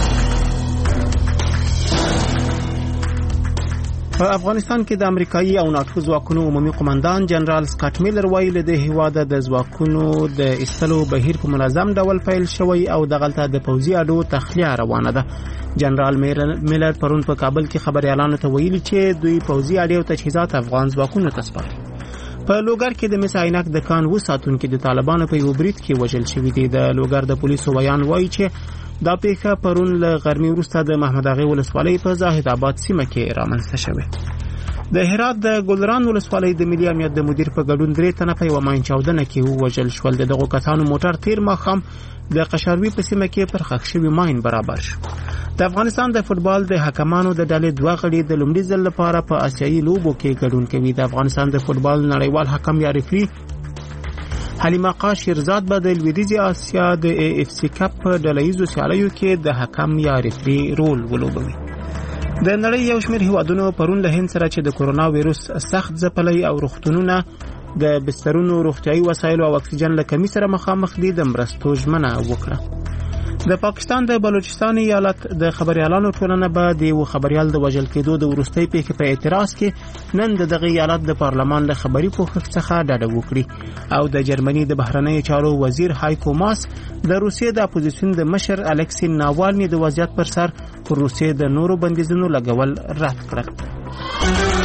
په افغانستان کې د امریکایي او ناتو ځواکونو عمومي قومندان جنرال سکاټ میلر وایي له هیواده د ځواکونو د ایستلو بهیر په منظم ډول پیل شوی او دغلته د پوځي اډو تخلیه روانه ده. جنرال میلر پرون په کابل کې خبريالانو ته ویلي چې دوی پوځي اډې او تجهیزات افغان ځواکونو ته سپاري. په لوګر کې د مس عینک د کان و ساتونکو د طالبانو په یو بریټ کې وژل شوی دی. د لوګر د پولیسو بیان وایي چې دا پیښه پرون له غرمې وروسته د محمد اغه ولسوالۍ په زاهد آباد سیمه کې رامنځته شوه. د هرات د ګلران ولسوالۍ د ملي امنیت د مدیر په ګډون درې تنه په یو ماین چاودنه کې وژل شول. دغه کسانو موټر تیر ماخام د قشاروي په سیمه کې پر خښ شوی ماین برابر شو. د افغانستان د فوتبال د حکمانو د ډلې دوه غړي د لومړي ځل لپاره په آسیایي لوبو کې ګډون کوي. د افغانستان د فوتبال نړیوال حکم یا ریفری حلیمه قا شیرزاد به د لویدیځ اسیا د ای اف سی کپ په ډلهیزو سیالیو کې د حکم یا ریفری رول ولوبوي. د نړۍ یو شمېر هیوادونو پرون له هند سره چې د کورونا وایروس سخت ځپلۍ او روغتونونه د بسترونو روغتیايي وسایل او اکسیجن له کمی سره مخامخ دي د مرستو ژمنه وکړه. د پاکستان د بلوچستان ایالت د خبريالانو ټولنه به د یو خبريال د وژل کېدو د ورستۍ پیښې په اعتراض کې نن د دغه ایالت د پارلمان له خبري پوښښ څخه ډډه وکړي او د جرمني د بهرنیو چارو وزیر هایکو ماس د روسیې د اپوزیسیون د مشر الکسی ناوالني د وضعیت پر سر پر روسیې د نورو بندیزونو لګول رد کړل.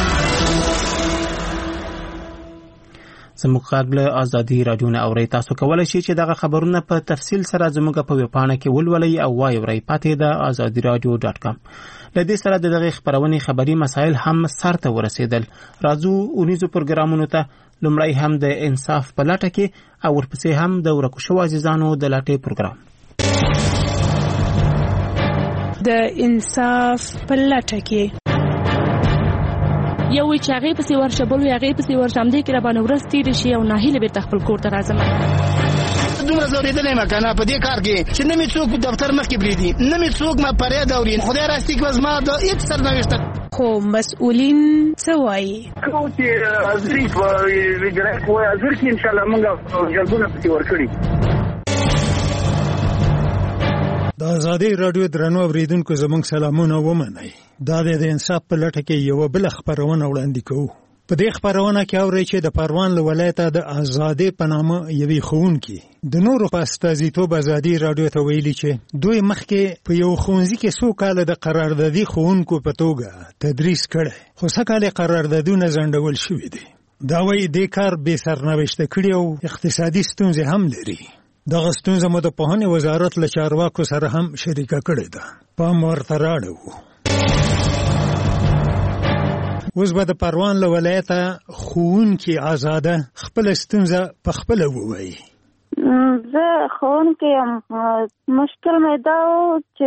زموږ قابل ازادي رادیو نه اوري. تاسو کولای شئ چې دغه خبرونه په تفصیل سره زموږ په ویبپاڼه کې ولولئ او وایورئ. پاتې د ازادي رادیو ډاټ کام. له دې سره د دغه خبرونې خبري مسایل هم سرته ورسېدل. راځو اونیزو پروګرامونو ته. لومړی هم د انصاف په لټه کې او ورپسې هم د ورکو شوو عزیزانو د لټې پروګرام. د انصاف په لټه کې یو چې هغه په سی ورشه بل هغه په سی ورشم دې کې را باندې ورستې رشي او ناهیله به تخپل کور ته راځم. دومره زوریدلې مکنه په دې کار کې چې نه می څوک دفتر مخ کې بریدي نه می څوک ما پرې دورین خدای راستي کې وزما د هیڅ سرنوشت خو مسؤلین څه وایي خو چې ازري په ویګره کوه ازر کې ان شاء الله موږ جلبونه پتی ورکړي. د ازادي رادیو درنو اوریدونکو زموږ سلامونه ومنئ. دا د انصاف په لټه کې یو بل خبرونه وړاندې کوو. په دې خبرونه کې اورئ چې د پروان له ولایته د ازادي په نامه یوې ښوونکي د نورو په استازیتوب ازادي رادیو ته ویلي چې دوی مخکې په یو ښوونځي کې څو کاله د قراردادي ښوونکو په توګه تدریس کړی، خو څه کاله قراردادونه ځنډول شوي دي. دا وایي دې کار بې سرنوشته کړي او اقتصادي ستونزې هم لري. دغه ستونزه مو د پوهنې وزارت له چارواکو سره هم شریکه کړې ده. پام ورته راړو. اوس به د پروان له ولایته ښوونکي آزاده خپله ستونزه په خپله ووایي. زه ښوونکې یم. مشکل مې دا و چې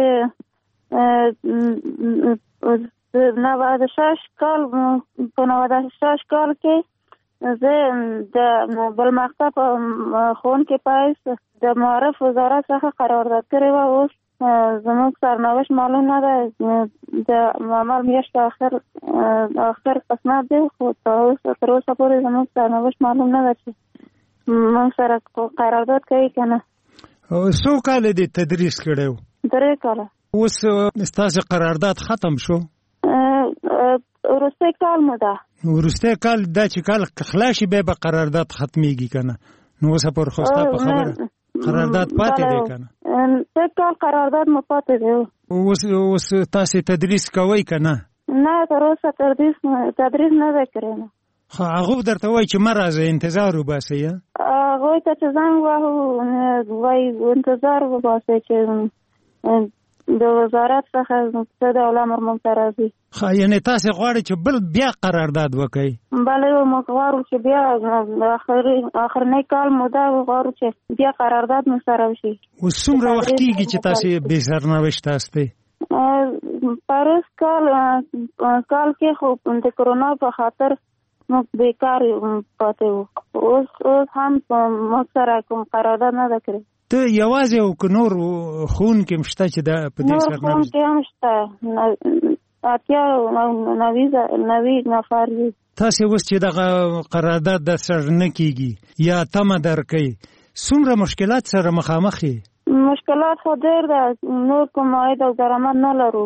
نوه شش کال په نوه شش کال کې زه د بل مقطع په ښوونکي پایس د معرف وزارت څخه قرارداد کړې وه. اوس زموږ سرنوشت معلوم نه ده. د عمل میاشت آخر آخر قسمت دی خو تر اوسه پورې زموږ سرنوشت معلوم نه ده چې موږ سره قرارداد کوي که نه. څو کاله دې تدریس کړی و؟ درې کاله. اوس ستاسې قرارداد ختم شو؟ وروستی کال مو ده. وروستی کال دا چې کال خلاص شي بیا به قرارداد ختمیږي که نه؟ نو اوسه پورې خو ستا په خبره قرارداد پاتې دی که نه؟ سه کال قرارداد مو پاتې دی. اوس اوس تاسې تدریس کوئ که نه؟ نه تر اوسه تدریس تدریس نه دی کړی. خو هغوی درته وایي چې مه راځئ انتظار وباسئ. هغوی ته چې زنګ وهو وایي انتظار وباسئ چې د وزارت څخه څه ډول امر موږ ته راځي. ښه یعنې تاسې غواړئ چې بل بیا قرارداد وکړئ؟ بله موږ غواړو چې بیا آخرنی کال مو دا غواړو چې بیا قرارداد مو سره وشي. اوس څومره وخت کېږي چې تاسې بې سرنوشته هستئ؟ پارس کال کال کې خو د کرونا په خاطر موږ بیکار پاتې وو. اوس اوس هم موږ سره کوم قرارداد نه ده کړې. ته یوازې او که نور ښوونکي هم شته چې دا په دې سرنوشت؟ نور ښوونکي هم شته، اتیا نوي نفر دي. تاسې اوس چې دغه قرارداد د سر نه کېږي یا تمه درکوي، څومره مشکلات سره مخامخ یې؟ مشکلات خو ډېر ده، نور کوم عاید او درآمد نه لرو،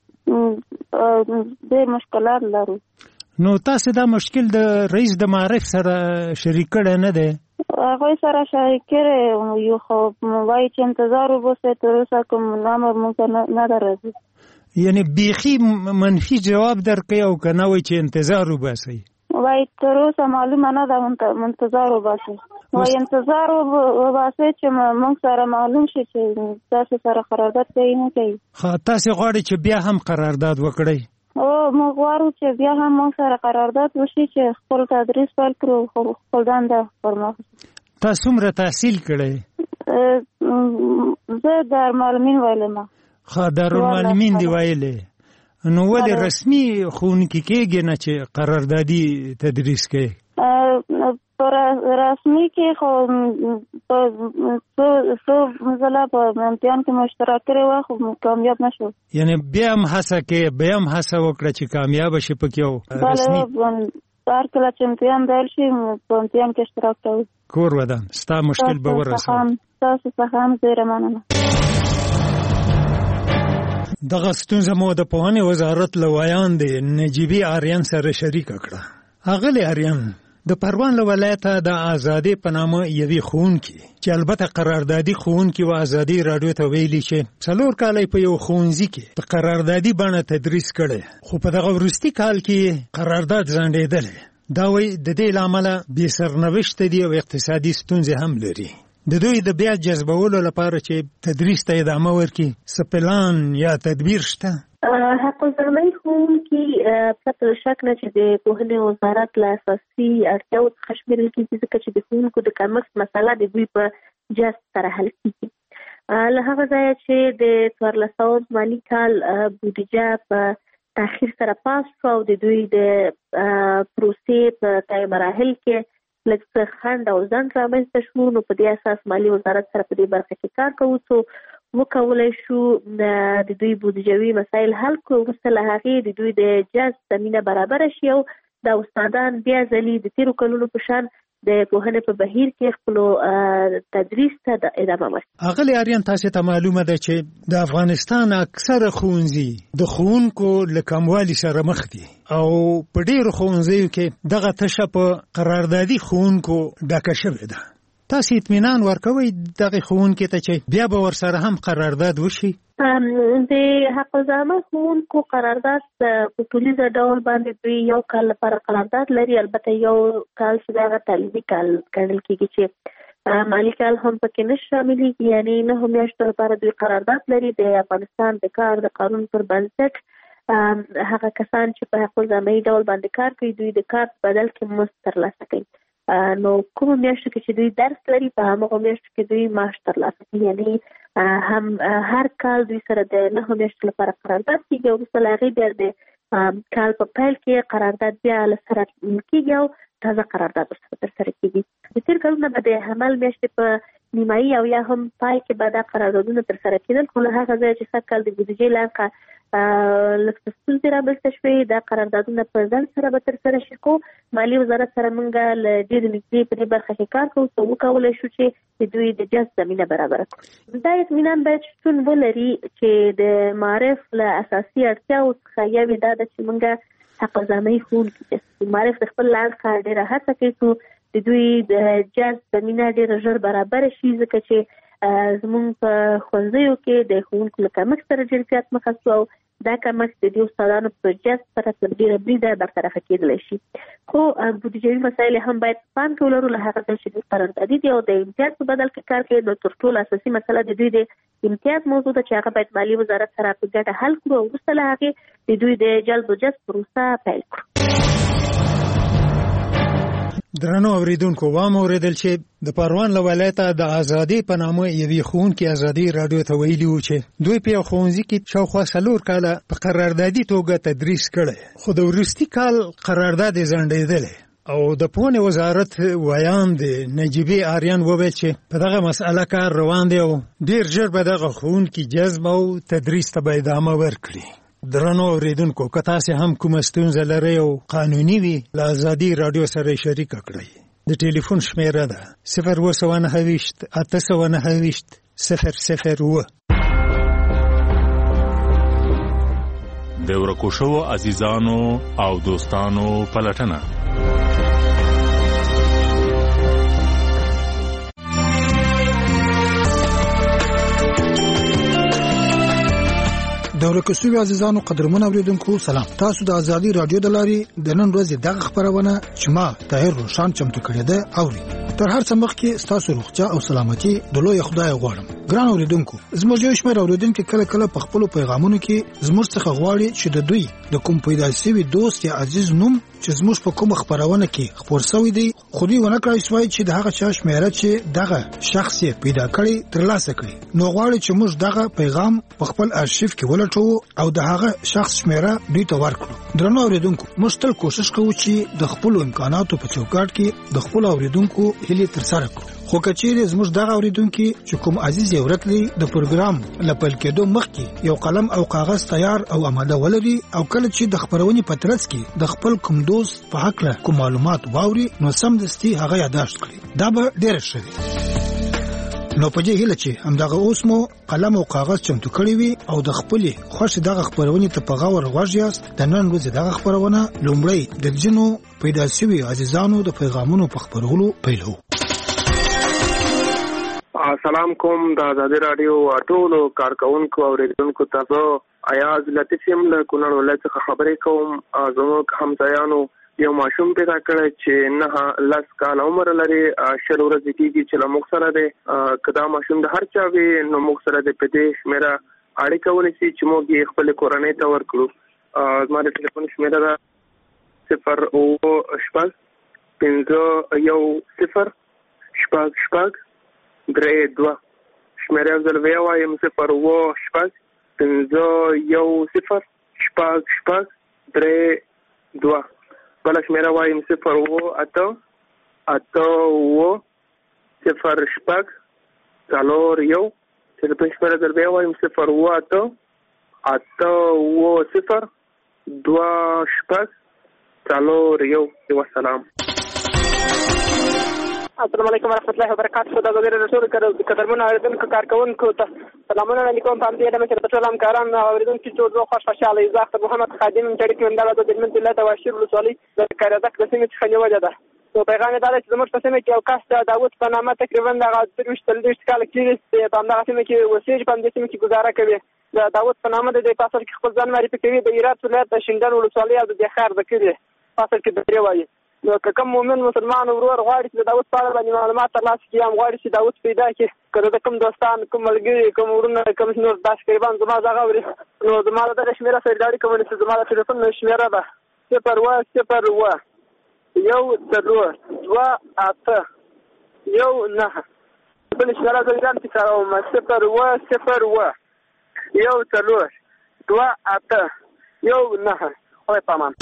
ډېر مشکلات لرو. نو تاسې دا مشکل د رئیس د معارف سره شریک کړی نه دی؟ هغوی سره شریک کړی یو، خو وایي چې انتظار وباسئ، تر اوسه کوم امر موږ ته نه ده راځي. یعنې بیخي منفي جواب درکوي او که نه وایي چې انتظار وباسئ؟ وایي تر اوسه معلومه نه ده، انتظار وباسئ. وایي انتظار وباسئ چې موږ سره معلوم شي چې تاسې سره قرارداد کوي نه کوي. ښه تاسې غواړئ چې بیا هم قرارداد وکړئ؟ او موږ غواړو چې بیا هم موږ سره قرارداد وشي چې خپل تدریس پیل کړو، خپل دنده پرمخ. تا څومره تحصیل کړی؟ زه دارالمعلمین ویلم. ښه دارالمعلمین دې ویلې، نو ولې رسمي ښوونکي کېږې نه چې قراردادي تدریس کوي؟ په رسمي کې خو څو ځله په امتحان کې مو اشتراک کړی وه، خو کامیاب نه شو. یعنې بیا هم هڅه کوې، بیا هم هڅه وکړه چې کامیابه شي پکې او رسمي؟ هر کله چې امتحان پیل شي په امتحان کې اشتراک کوو. کور ودان ستا مشکل به ورسوم. ستاسو څخه هم ډېره مننه. دغه ستونزه مو د پوهنې وزارت له ویاندې نجیبي آریان سره شریکه کړه. اغلې آریان، د پروان له ولایته د آزادۍ په نامه یوې ښوونکي چې البته قراردادي ښوونکي و آزادۍ راډیو ته ویلي چې څلور کاله په یو ښوونځي کې په قراردادي بڼه تدریس کړی، خو په دغه وروستي کال کې قرارداد ځنډېدلی. دا وایي د دې له امله بې سرنوشته دي او اقتصادي ستونزې هم لري. د دوی د بیا جذبولو لپاره چې تدریس ته ادامه ورکړي څه پلان یا تدبیر شته؟ حق الزرمین ښوونکي پرته له شک نه چې د پوهنې وزارت له اساسي اړتیاوو څخه شمېرل کېږي، ځکه چې د ښوونکو د کمښت مسله د دوی په جذب سره حل کېږي. له هغه ځایه چې د څوارلسم مالي کال بودیجه په تاخیر سره پاس شو او د دوی د پروسې په طی مراحل کې لږ څه خنډ او ځنډ رامنځته شو، نو په دې اساس مالي وزارت سره په دې برخه کې کار کوو څو وکولای شو د دوی بودیجوي مسایل حل کړو. وروسته له هغې د دوی د جذب زمینه برابره شي او دا استادان بیا ځلې د تېرو کلونو په شان د پوهنې په بهیر کې خپلو تدریس ته ادامه ورکړي. اغلې آریان، تاسې ته معلومه ده چې د افغانستان اکثره ښوونځي د ښوونکو له کموالي سره مخ دي او په ډېرو ښوونځیو کې دغه تشه په قراردادي ښوونکو ډکه شوې ده. تاسې اطمینان ورکوئ دغه ښوونکي ته چې بیا به ورسره هم قرارداد وشي؟ د حق الزحمه ښوونکو قرارداد په ټولیزه ډول باندې دوی یو کال لپاره قرارداد لري. البته یو کال چې دغه تعلیمي کال ګڼل کېږي چې مالي کال هم پکې نه شاملېږي، یعنې نهو میاشتو لپاره دوی قرارداد لري. د افغانستان د کار د قانون پر بنسټ هغه کسان چې په حق الزحمه ډول باندې کار کوي دوی د کار په بدل کې مزد ترلاسه کوي. نو کومو میاشتو کې چې دوی درس لري په هماغو میاشتو کې دوی معاش ترلاسه کوي، یعنې هم هر کال دوی سره د نهو میاشتو لپاره قرارداد کېږي او وروسته له هغې بیا د کال په پیل کې قرارداد بیا له سره کېږي او تازه قرارداد ورسره ترسره کېږي. د تېر کلونه به د حمل میاشتې په نیمایي او یا هم پای کې به دا قراردادونه ترسره کېدل، خو له هغه ځایه چې سږ کال د بودیجې له اړخه لږ څه ستونزې رامنځته شوې، دا قراردادونه په ځنډ سره به ترسره شي. خو مالي وزارت سره موږ له ډېرې نږدې په دې برخه کې کار کوو څو وکولی شو چې د دوی د جذب زمینه برابره کړو. دا اطمینان باید شتون ولري چې د معارف له اساسي اړتیاوو څخه یوې دا ده چې موږ حق الزحمه ښوونکي چې معارف د خپل له اړخه ډېره هڅه کوي څو د دوی د جذب زمینه ډېره ژر برابره شي، ځکه چې زمونږ په ښوونځیو کې د ښوونکو له کمښت سره ډېر زیات مخ شو او دا کمښت د دې استادانو په جذب سره تر ډیره بریده برطرفه کېدلی شي. خو بودیجوي مسایل هم باید پام کې ولرو. له هغه ځای چې دوی قراردادي دي او د امتیاز په بدل کې کار کوي، نو تر ټولو اساسي مسله د دوی د امتیاز موضوع ده چې هغه باید مالي وزارت سره په ګډه حل کړو او وروسته له هغې د دوی د جلب و جذب پروسه پیل کړو. درنو اوریدونکو، وام اوریدل چې د پروان له ولایته د ازادي په نامه یوې ښوونکي ازادي رادیو ته ویلي وو چې دوی په ښوونځي کې شاوخوا څلور کاله په قراردادي توګه تدریس کړی، خو د وروستي کال قرارداد یې ځنډېدلی او د پوهنې وزارت ویاند نجیبې آریان وویل چې په دغه مسئله کار روان دی او ډېر ژر به دغه ښوونکي جذب او تدریس ته به ادامه ورکړي. درنو اوریدونکو، که تاسې هم کومه ستونزه لرئ او قانوني وي، له ازادي رادیو سره یې شریکه کړئ. د ټلیفون شمیره ده صفر اوه سوه نهه ویشت اته سوه نهه ویشت صفر صفر اوه. د ورکو شوو عزیزانو او دوستانو پلټنه. د ورکو شوو عزیزانو قدرمن اوریدونکو سلام. تاسو د ازادي رادیو د لارې د نن ورځې دغه خبرونه چې ما طاهر روشان چمتو کړې ده اوري. تر هر څه مخکې ستاسو روغتیا او سلامتي د لوی خدای غواړم. ګران اوریدونکو، زموږ یو شمېر اوریدونکو کله کله په خپل پیغامونو کې زموږ څخه غواړي چې د دوی د کوم پیدا شوی دوست یا عزیز نوم چې زموږ په کومه خبرونه کې خبر شوی دی، خو دوی ونه کړی شوی چې د هغه چا شمیره چې دغه شخص یې پیدا کړي ترلاسه کړي. نو غواړي چې موږ دغه پیغام په خپل ارشیف کې ولټوو او د هغه شخص شمیره دوی ته ورکړو. درنو اوریدونکو، موږ تل کوشش کوو چې د خپل امکاناتو په چوکاټ کې د خپل اوریدونکو هیلې ترسره کړو. خو کچېرې زموږ دغه اوریدونکو چې کوم عزیز یې ورک دی، د پروګرام لپاره کېدو مخکې یو قلم او کاغذ تیار او آماده ولري او کله چې د خبرونې په ترڅ کې د خپل کوم دوست په حق له کوم معلومات واوري، نو سمدستي هغه یادداشت کړي. دا به ډېر ښه وي. نو په دې هیله چې همدغه اوس مو قلم او کاغذ چمتو کړی وي او د خپلې خوښې دغه خبرونې ته په غور غوږ یاست. د نن ورځې دغه خبرونه لومړی د ځینو پیدا شوي عزیزانو د پیغامونو په خپرولو پیلوو. سلام کوم د ازادي رادیو ټولو کارکونکو او اوریدونکو ته. ایاز لطیف یم له کونړ ولایت څخه خبرې کوم. زموږ همځایانو یو ماشوم پیدا کړی چې نه لس کاله عمر لري، شل ورځې کېږي چې له موږ سره دی. که دا ماشوم د هر چا وي نو موږ سره د په دې شمېره اړیکه ونیسي چې موږ یې خپلې کورنۍ ته ورکړو. زما د ټلیفون شمېره ده صفر اوه شپږ پنځه یو صفر شپږ شپږ درې دوه. شمېره یو ځل بیا وایم صفر اوه شپږ پنځه یو صفر شپږ شپږ درې دوه. بله شمېره وایم صفر اوه اته اته اوه صفر شپږ څلور یو. ټلیفون شمېره ځل بیا وایم صفر اوه اته اته اوه صفر دوه شپږ څلور یو. وسلام. السلام علیکم ورحمۃ اللہ وبرکاتہ. دا غیر رسول قدرمن اوریدونکو کارکونکو ته سلامونه علیکم. په دې اړه چې ټول همکاران اوریدونکو ټول زه خوش خوشاله یم. محمد خادم چړکی منډه د دلمن الله تواشیر رسولي د کاردک د سیمې څخه نیولې ده. نو پیغام دا دی چې زموږ په سیمه کې یو کس د داوود په نامه تقریبا د درویشت څلوېښت کاله کېږي په همدغه سیمه کې اوسېږي، په همدې سیمه کې ګزاره کوي. د داوود په نامه د دې په اصل کې خپل ځان معرفي کوي د هرات ولایت د شینډل ولسوالۍ او د دخار د کلي په اصل کې درې وایي. نو که کوم مؤمن مسلمان ورور غواړي چې د داوود په اړه باندې معلومات ترلاسه کړي، هم غواړي چې داوود پیدا کړي، که د کوم دوستان کوم ملګري کوم ورونه کوم نور داسې قریبان زما غږ اوري، نو زما د دغه شمېره سره اړیکه ونیسي. زما د ټلیفون شمېره ده صفر اوه صفر اوه یو څلور دوه اته یو نهه. بلې شمېره زه ځان تکراروم صفر اوه صفر اوه یو څلور دوه اته یو نهه. خدای پامان.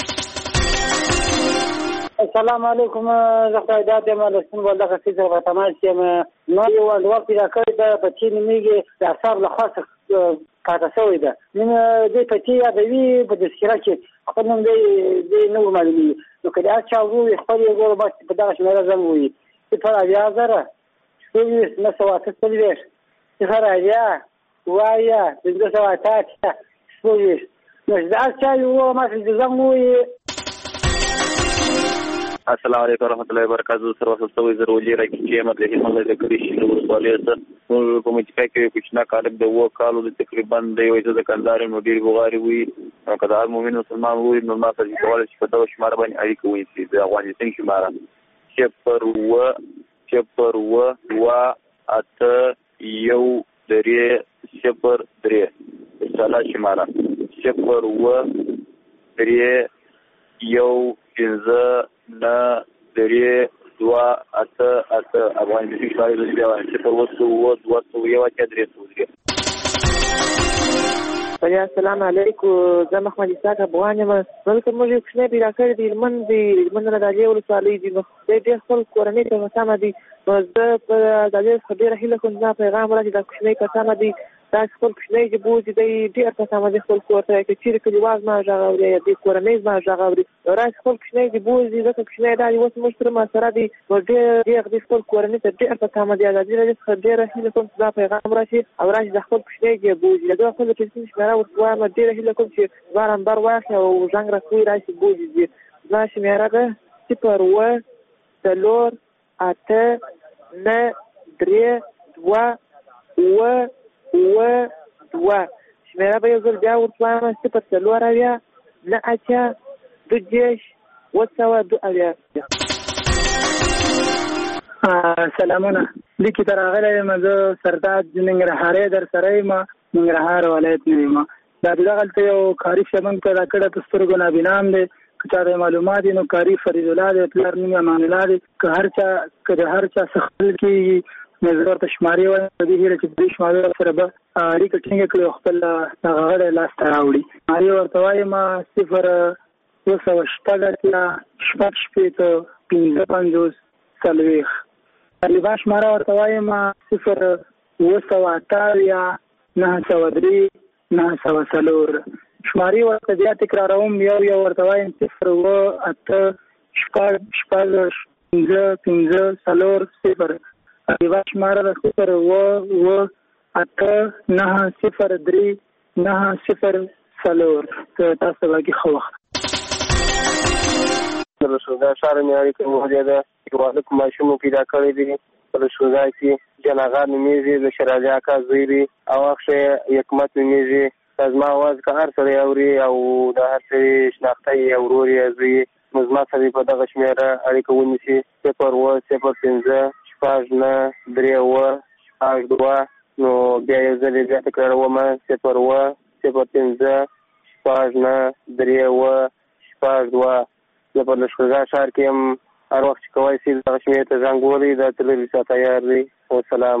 السلام علیکم. زه قاعدات یم له سپین بولدغه سیزه په تماس یم. نو یو انډوال پیدا کړی ده په چې نومیږي د اعصاب له خاصه پاته شوی ده. نو دې په چې یادوي په تذکره کې خپل نوم دی نه معلومېږي. نو که د هر چا ووایي خپل یې ګورو بس په دغه شمېره زه م ووایي صفر اویا زره شپږویشت نهه سوه اته څلوېښت صفر اویا اویا پنځه سوه اته اتیا شپږویشت. نو چې د هر چا یې ووایه ماته چې زه م ووایي السلام علیکم ورحمۃ اللہ وبرکاتہ. سر وسوي ضروري راکې چې مطلب هیڅ مله د کړی شي نو سوالې ته نو کوم چې کې کوچنا کارب د وو کالو د تقریبا د یو د کندهار مدیر بغاری وي او کدا مومن مسلمان وي نو ما ته کول شي په تاسو شمار باندې اړیکه وي چې د افغانستان شمار صفر و صفر و و اته یو درې صفر درې سلا شمار صفر و درې یو پنځه نه درې دوه اته اته افغانستان شماري د بیا صفر وسو و دوه سو یو اته درې سو درې. السلام علیکم. زه محمد اسحاق افغان یم. بلکې موږ یو کوچنی پیدا کړی دی لمن دی لمن را دالې ولسوالۍ دي نو د دې خپل کورنۍ ته مسامه دي نو زه په دالې خبره هیله کوم دا پیغام راځي دا کوچنی کسانه دي دا خپل کوچنی چې بوځي دی ډېر کسانه دي خپل کور ته چې چیرې کلیواز ما ژغ اوري یا د کورنۍ ما ژغ اوري راځي خپل کوچنی چې بوځي ځکه کوچنی دا یو څه مشترک ما سره دي نو ډېر ډېر د خپل کورنۍ ته ډېر کسانه دي دا ډېر ډېر هیله کوم دا پیغام راشي او راځي د خپل کوچنی چې بوځي دا خپل کوچنی شماره ورته ما ډېر هیله کوم چې باران بار واخلي او ژنګ راکوي راشي بوځي دا شماره ده صفر و څلور اته نه درې دوه اوه اوه دوه شمېره به یو ځل بیا ورته وایم صفر څلور اویا نه اتیا دوه دېرش اوه سوه دوه اویا. سلامونه. لیکې ته راغلی یم زه سرداد ننګرهاری در سره یم ننګرهار ولایت نه یم. دا دغلته یو کاري شبنګ پیدا کړی په سترګو نابینا هم دی که چا د معلومات دي نو کاري فرید الله دی پلار نوم امان الله دی که هر چا که د هر چا څه خپل کېږي نو زه ورته شمارې وایم په دې هیله چې د دې شمارې سره به اړیکه ټینګه کړي او خپل دغه غړی لاسته راوړي. شمارې ورته وایم صفر اوه سوه شپږ اتیا شپږ شپېته پنځه پنځوس څلوېښت. طالبان شماره ورته وایم صفر اوه سوه اته اویا نهه سوه درې نهه سوه څلور. شمارې ورته بیا تکراروم یو یو ورته وایم صفر اوه اته شپږ شپږ پنځه پنځه څلور صفر. دیوا شماره د صفر اوه اوه اته نهه صفر درې نهه صفر څلور. تاسو باقي ښه وخت. د شوزا ښار مې اړیکه موجوده ده یو هلک ماشوم پیدا کړی دی په شوزا کې جناغا نومیږي د شرالي اکا زوی دی او هغه حکمت نومیږي زما اواز که هر سړی اوري او د هر سړي شناخته یې او ورور یې زوی نو زما سره په دغه شمېره اړیکه ونیسي صفر اوه صفر پنځه شپږ نه درې اوه شپږ دوه. نو بیا یو ځل یې بیا تکراروم صفر اوه صفر پنځه شپږ نه درې اوه شپږ دوه. زه په لښکرګاه ښار کې یم هر وخت چې کولی شي دغه شمېرې ته زنګ ووهئ دا تللي سا تیار دی. والسلام.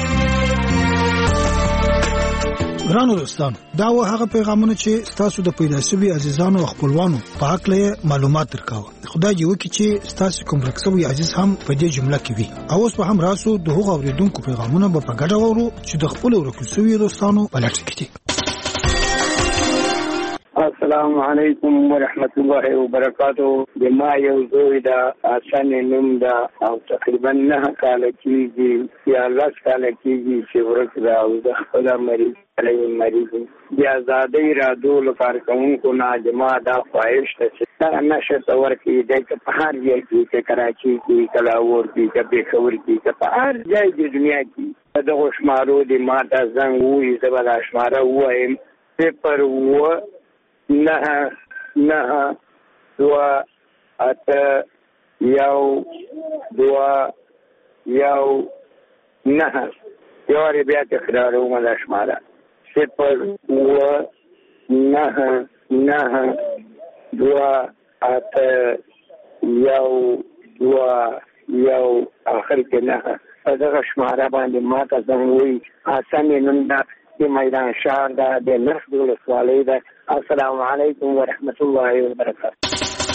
ګرانو دوستانو دا و هغه پیغامونه چې ستاسو د پیدا شوي عزیزانو او خپلوانو په حق معلومات درکاوه. خدای دې وکړي چې ستاسو کوم رکسوي عزیز هم په دې جمله کې وي او اوس به هم راسو د هغو اوریدونکو پیغامونه به په ګډه واورو چې د خپلو رکسوي دوستانو په لټه کې دي. السلام علیکم ورحمت الله وبرکاتو. د ما یو زوی دا حسن نوم دا او تقریبا نه کاله کېږي یا لس کاله کېږي چې ورک دا او د خپله مریض علیه مریض د ازادۍ رادو لپاره کوونکو نه زما دا خواهش ده چې دا نشه ته ورکړي دی که په هر ځای کې که کراچي کې که لاهور کې که پېښور کې که په هر ځای د دنیا کې د دغو شمارو د ما ته زنګ ووهي زه به دا شماره ووایم صفر اوه نه نه دوه اته یو دوه یو نه. یو وارې بیا تکراروم دا شماره صفر اوه نه نه دوه اته یو دوه یو آخر کې نه. په دغه شماره باندې ما ته زنګ ووهي حسن نوم ده د میدان شهر ده د نخل ولسوالۍ ده. السلام علیکم ورحمت الله وبرکاتہ.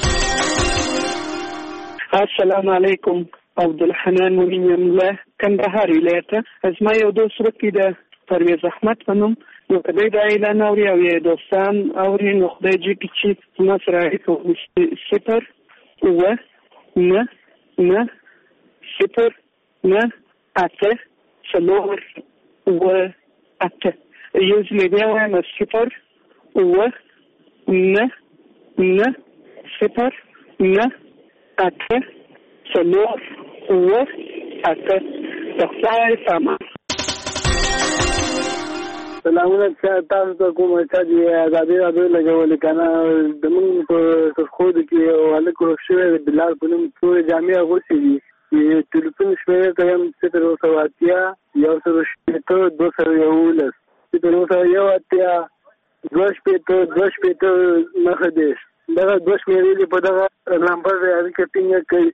السلام علیکم. عبدالحنان مولین الله کندهار ولایت. از ما یو دوست رکی ده پرویز احمد په نوم نو که دی دا اعلان اوري او یې دوستان اوري نو خدای جي کړي چې ما سره اړیکه وکړي. صفر اوه نه نه صفر نه اته څلور اوه اته. یو ځل بیا وایم صفر اوه نه نه صفر نه اته څلور اووه اته د خدای په امان. سلامونه تاسو ته کوم چې د ازادي راډیو لګولې کنه د موږ په خود کې او هلک ورښوي بلال په نوم ټول جامع غوښتي دي چې ټلیفون شمېره کوم صفر اوه سوه اتیا یو سل شپېته دوه سوه یولس صفر اوه سوه یو اتیا دوه شپېته دوه شپېته نهه دېرش دغه دوه شمېرې دي په دغه نمبر اړیکه ټینګه کوي.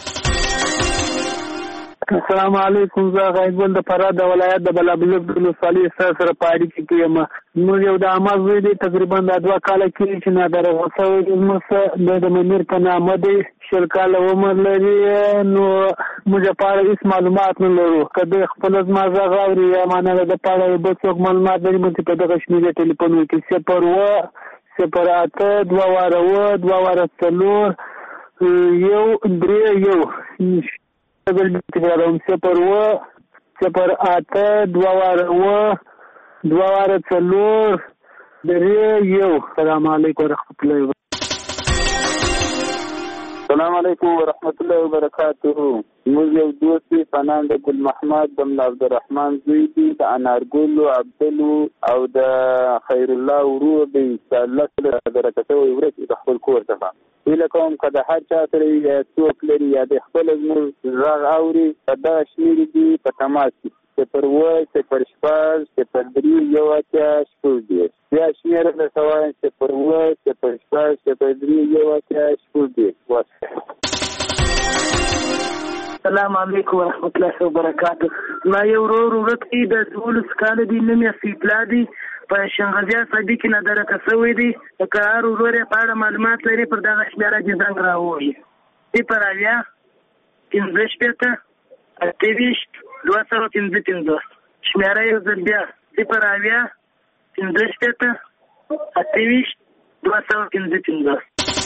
السلام علیکم. زه غیبول د فراه د ولایت د بلابلوک د ولسوالۍ سره په اړیکه کې یم. موږ یو د عامه زوی دی تقریبا د دوه کاله کېږي چې نادرغه شوی دی. زموږ د منیر په نامه دی، شل کاله عمر لري. نو موږ په اړه هېڅ معلومات نه لرو. که دی خپله زما غږ اوري یا مانه د په اړه بل څوک معلومات لري موږ په دغه شمېرې ټلیفون وکړي صفر اووه صفر اته دوه واره اووه دوه واره څلور یو درې یو صفر اووه صفر اته دوه واره اووه دوه واره څلور درې یو. السلام علیکم ورحمت الله وبرکاته. السلام علیکم ورحمت الله وبرکاته. موږ یو دوست دی په نام د ګل محمد د ملا عبدالرحمن زوی دی، د انارګلو عبدلو او د خیر الله ورور دی چې الله سره درکه شوی ورسي د خپل کور څخه. هیله کوم که د هر چا سره یا څوک لري یا د خپل زموږ غږ اوري په دغه شمېرې دي په تماس کې صفر اووه صفر شپږ صفر درې یو اتیا شپږ دېرش. بیا شمېره درته وایم صفر اووه صفر شپږ صفر درې یو اتیا شپږ دېرش. السلام علیکم ورحمت الله وبرکاته. ما یو ورور ورک دی د دولس کاله دی، نوم یې سیفلا دی، په شنغزیا صدی کې نادرکه شوی دی. که هر ورور یې په اړه معلومات لري پر دغه شمېره دې زنګ راووهي صفر اویا پنځه شپېته اته ویشت دوه سوه پنځه پنځوس. شمېره یو ځل بیا صفر اویا پنځه شپېته اته ویشت دوه سوه پنځه پنځوس.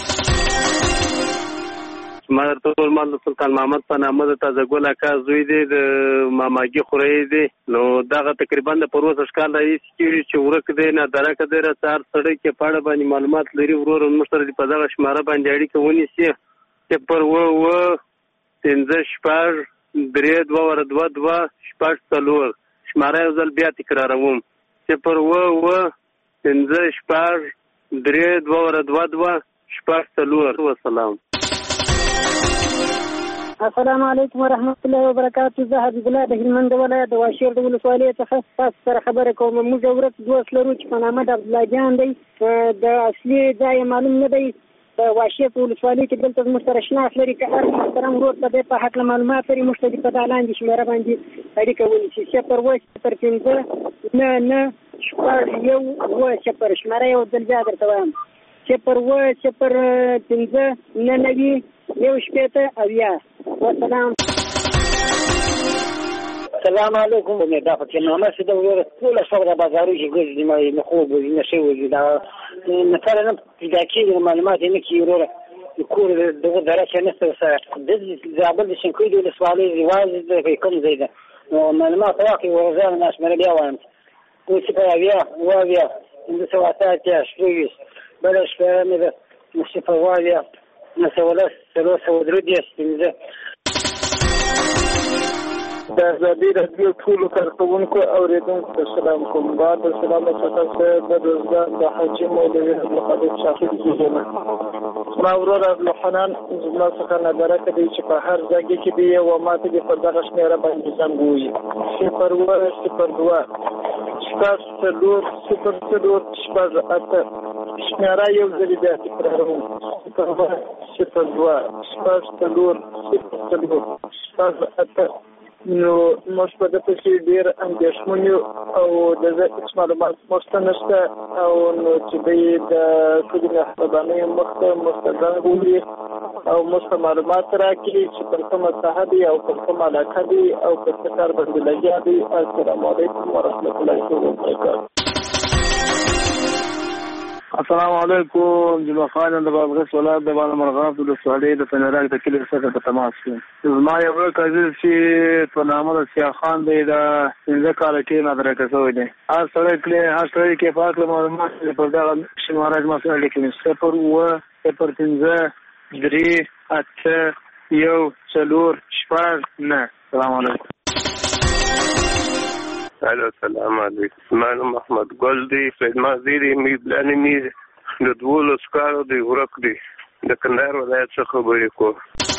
ما درته وویل ما د سلطان محمد په نامه د تازه ګل اکا زوی دی، د ماماګي خوری دی. نو دغه تقریبا د پروسه کال راهیسې کېږي چې ورک دی، نادرکه دی. را سهار سړی کې په اړه باندې معلومات لري ورور موږ سره په دغه شماره باندې اړیکه ونیسي صفر اووه اووه پنځه شپږ درې دوه واره دوه دوه شپږ څلور. شماره یو ځل بیا تکراروم صفر اووه اووه پنځه شپږ درې دوه واره دوه دوه شپږ څلور. وسلام. السلام علیکم ورحمت الله وبرکاته. زه حبیب الله د هلمند ولایت د واشیر د ولسوالۍ څخه تاسو سره خبرې کوم. موږ ورک دوست لرو چې په نامه د عبدالله جان دی، د اصلي ځای معلوم نه دی، په واشیر په ولسوالۍ کې دلته زموږ سره شناخت لري. که هر محترم ورور ته دی په هکله معلومات لري موږ ته دې په دغه لاندې شمېره باندې اړیکه ونیسي صفر اووه صفر پنځه نه نه شپږ یو اووه صفر. شمېره یو ځل بیا درته وایم صفر اووه صفر پنځه نه نوي یو شپېته اویا. وسلام. السلام علیکم. مې دا په نامه چې د ورور ټوله صبر بازارو چې ګرځي دي مې نه خوب وي نه شي وي دا نه کار نه پیدا کېږي معلومات یې نه کېږي ورور د کور دغه درجه نه سره د زابل د شنکوی د ولسوالۍ رواج د کوم ځای ده. نو معلومات واقعي ورزان ناس مې بیا وایم اوس په اویا اویا د سواتات یا شپږ بل شپه مې د صفر اویا مسولس څلور سوه درې دېرش پنځه. د ازادي راډیو ټولو کارکوونکو اوریدونکو ته سلام کوم. بعد د سلام څخه د روزګار د حاجي مولوي عبدالقادر شاهد کېږم. زما ورور عبدالحنان زما څخه نادرکه دی چې په هر ځای کې دی او ما ته دې په دغه شمېره باندې زنګ ووهي صفر اووه صفر دوه شپږ څلور صفر څلور شپږ اته. شمېره یو ځل بیا تکراروم صفر اووه صفر دوه شپږ څلور صفر څلور شپږ اته. نو موږ په دې پسې ډېر اندېښمن یو او د هېڅ معلومات موږ ته نشته او نو چې دوی د کلي مهربانۍ مخ ته موږ ته زنګ ووهي او موږ ته معلومات راکړي چې پر کومه ساحه دي او پر کومه علاقه دي او پر څه کار باندې لګیا دي. السلام علیکم ورحمت الله وبرکاته. السلام علیکم. جمعه خان د بادغیس ولایت د بانو مرغاب د ولسوالۍ د پنراک د کلي سره په تماس کې. زما یو ورور عزیز چې په نامه د سیاه خان دی د پنځه کاله کې نادرکه شوی دی. هر سړی کلي هر سړی کې په هکله معلومات پر دغه شماره زما سره لیکلي صفر اووه صفر پنځه درې اته یو څلور شپږ نه. سلام علیکم. الو سلام علیکم. من محمد ګل دی خدمت دی می بلانی می د دولس کالو دی ورک دی د کندهار ولایت څخه خبرې کوم.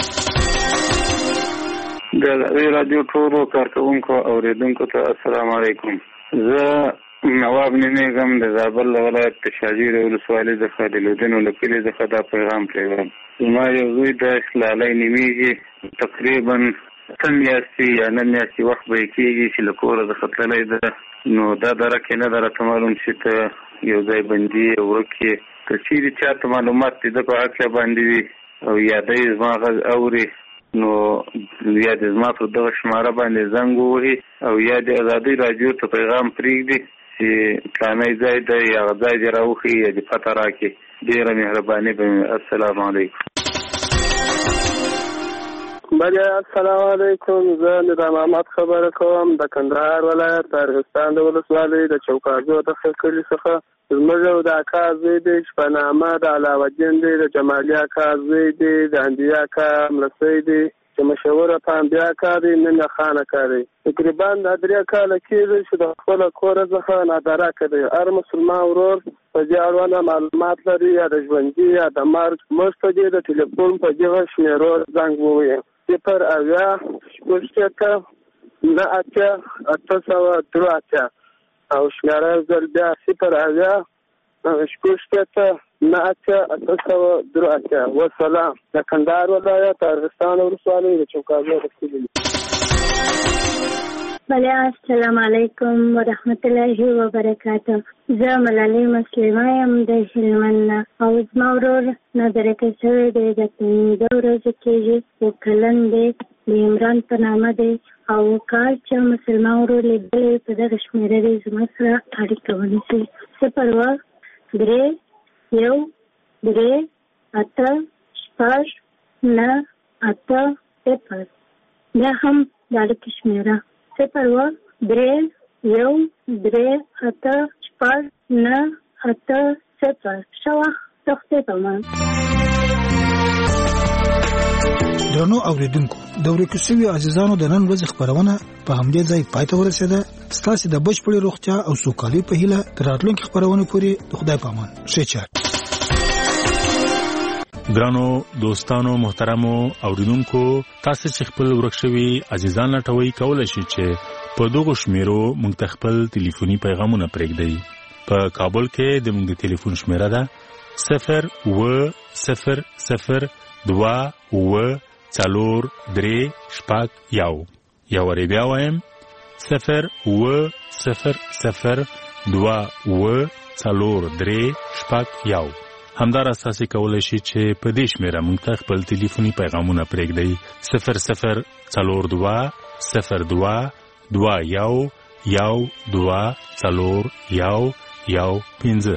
د رادیو ټولو کارکونکو اوریدونکو ته السلام علیکم. زه نواب نمیږم د زابل ولایت د شاجوی ولسوالۍ څخه د لودینو له کلي څخه دا پیغام پیغام زما یو زوی د اسلالۍ نمیږي تقریبا اته میاشتې یا نه میاشتې وخت به یې کېږي چې له کوره څخه تللی ده. نو دا درکې نه ده راته معلوم چې ته یو ځای بندي یې ورک یې که چېرې چاته معلومات د ده په هکله باندې وي او یا دی زما غږ اوري نو یا د زما پر دغه شماره باندې زنګ ووهي او یا د ازادۍ راډیو ته پیغام پرېږدي چې فلانی ځای دی یا هغه ځای دې راوښیي یا دې پته راکړي. ډېره مهرباني به مې. السلام علیکم. بله السلام علیکم. زه نظام احمد خبره کوم د کندهار ولایت د ارغستان د ولسوالۍ د چوکاجو د کلي څخه. زموږ یو د اکا زوی دی چې په نامه د علاوه الدین دی، د جمالي اکا زوی دی، د اندیا اکا ملسی دی چې مشهوره پانبیا اکا دی، مینه خان اکا دی. تقریبا د درې کاله کېږي چې د خپله کوره څخه نادرکه دی. هر مسلمان ورور په دې اړوند معلومات لري یا د ژوندي یا د مرګ موږ ته دې د ټلیفون په دغه شمېرو زنګ ووایي: صفر اویا شپږ شپېته نه اته اته سوه درې اتیا او شمېره زر بیا صفر اویا شپږ شپېته نه اته اته سوه درې اتیا. وسلام. د کندهار ولایت ارغستان ولسوالۍ د چوکاجو د کلي. بله السلام علیکم ورحمت الله وبرکاته. زه ملالۍ مسلمه یم د هلمند نه او زما ورور نادرکه شوی دی د پنځه ورځې کېږي او کلن دی د عمران په نامه دی او کال چې مسلمان ورور لیدلی په دغه شمېره دی زما سره اړیکه ونیسي. صفر اوه درې یو درې اته شپږ نه اته صفر. بیا هم د اړیکې شمېره صفر اوه درې یو درې اته شپږ نه اته صفر. ښه وخت. سختې په مان. درنو اوریدونکو د ورکو شویو عزیزانو د نن ورځې خپرونه په همدې ځای پای ته ورسېده. ستاسې د بشپړې روغتیا او سوکالۍ په هیله تر راتلونکي خپرونې پورې د خدای په امان. ښه چار. ګرانو دوستانو محترمو اوریدونکو، تاسو چې خپل ورک شوي عزیزان لټوي کولای شئ چې په دغه شمیرو موږ ته خپل ټلیفوني پیغامونه پرېږدئ. په کابل کې د موږ د ټلیفون شمیره ده صفر اوه صفر صفر دوه اوه څلور درې شپږ یو. یو وارې بیا وایم صفر اوه صفر صفر دوه اوه څلور درې شپږ یو. همدارس تاسو کولای شئ چې په دې شمیره موږ ته خپل ټلیفوني پیغامونه پرېږدئ صفر صفر څلور دوه صفر دوه دوه یو یو دوه څلور یو یو پنځه.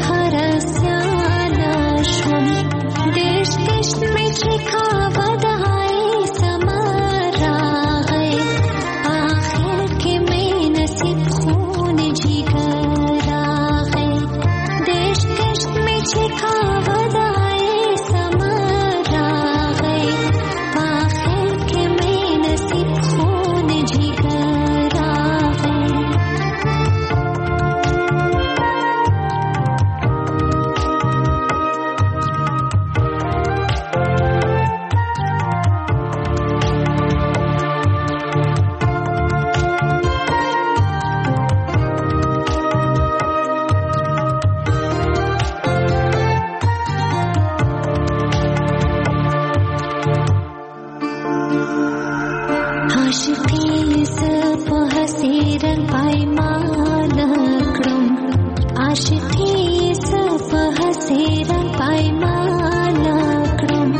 देश देश में छिका वदा عاشقي سفه سيرا پایمان کړم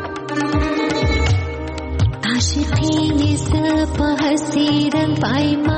عاشقي سفه سيرا پایمان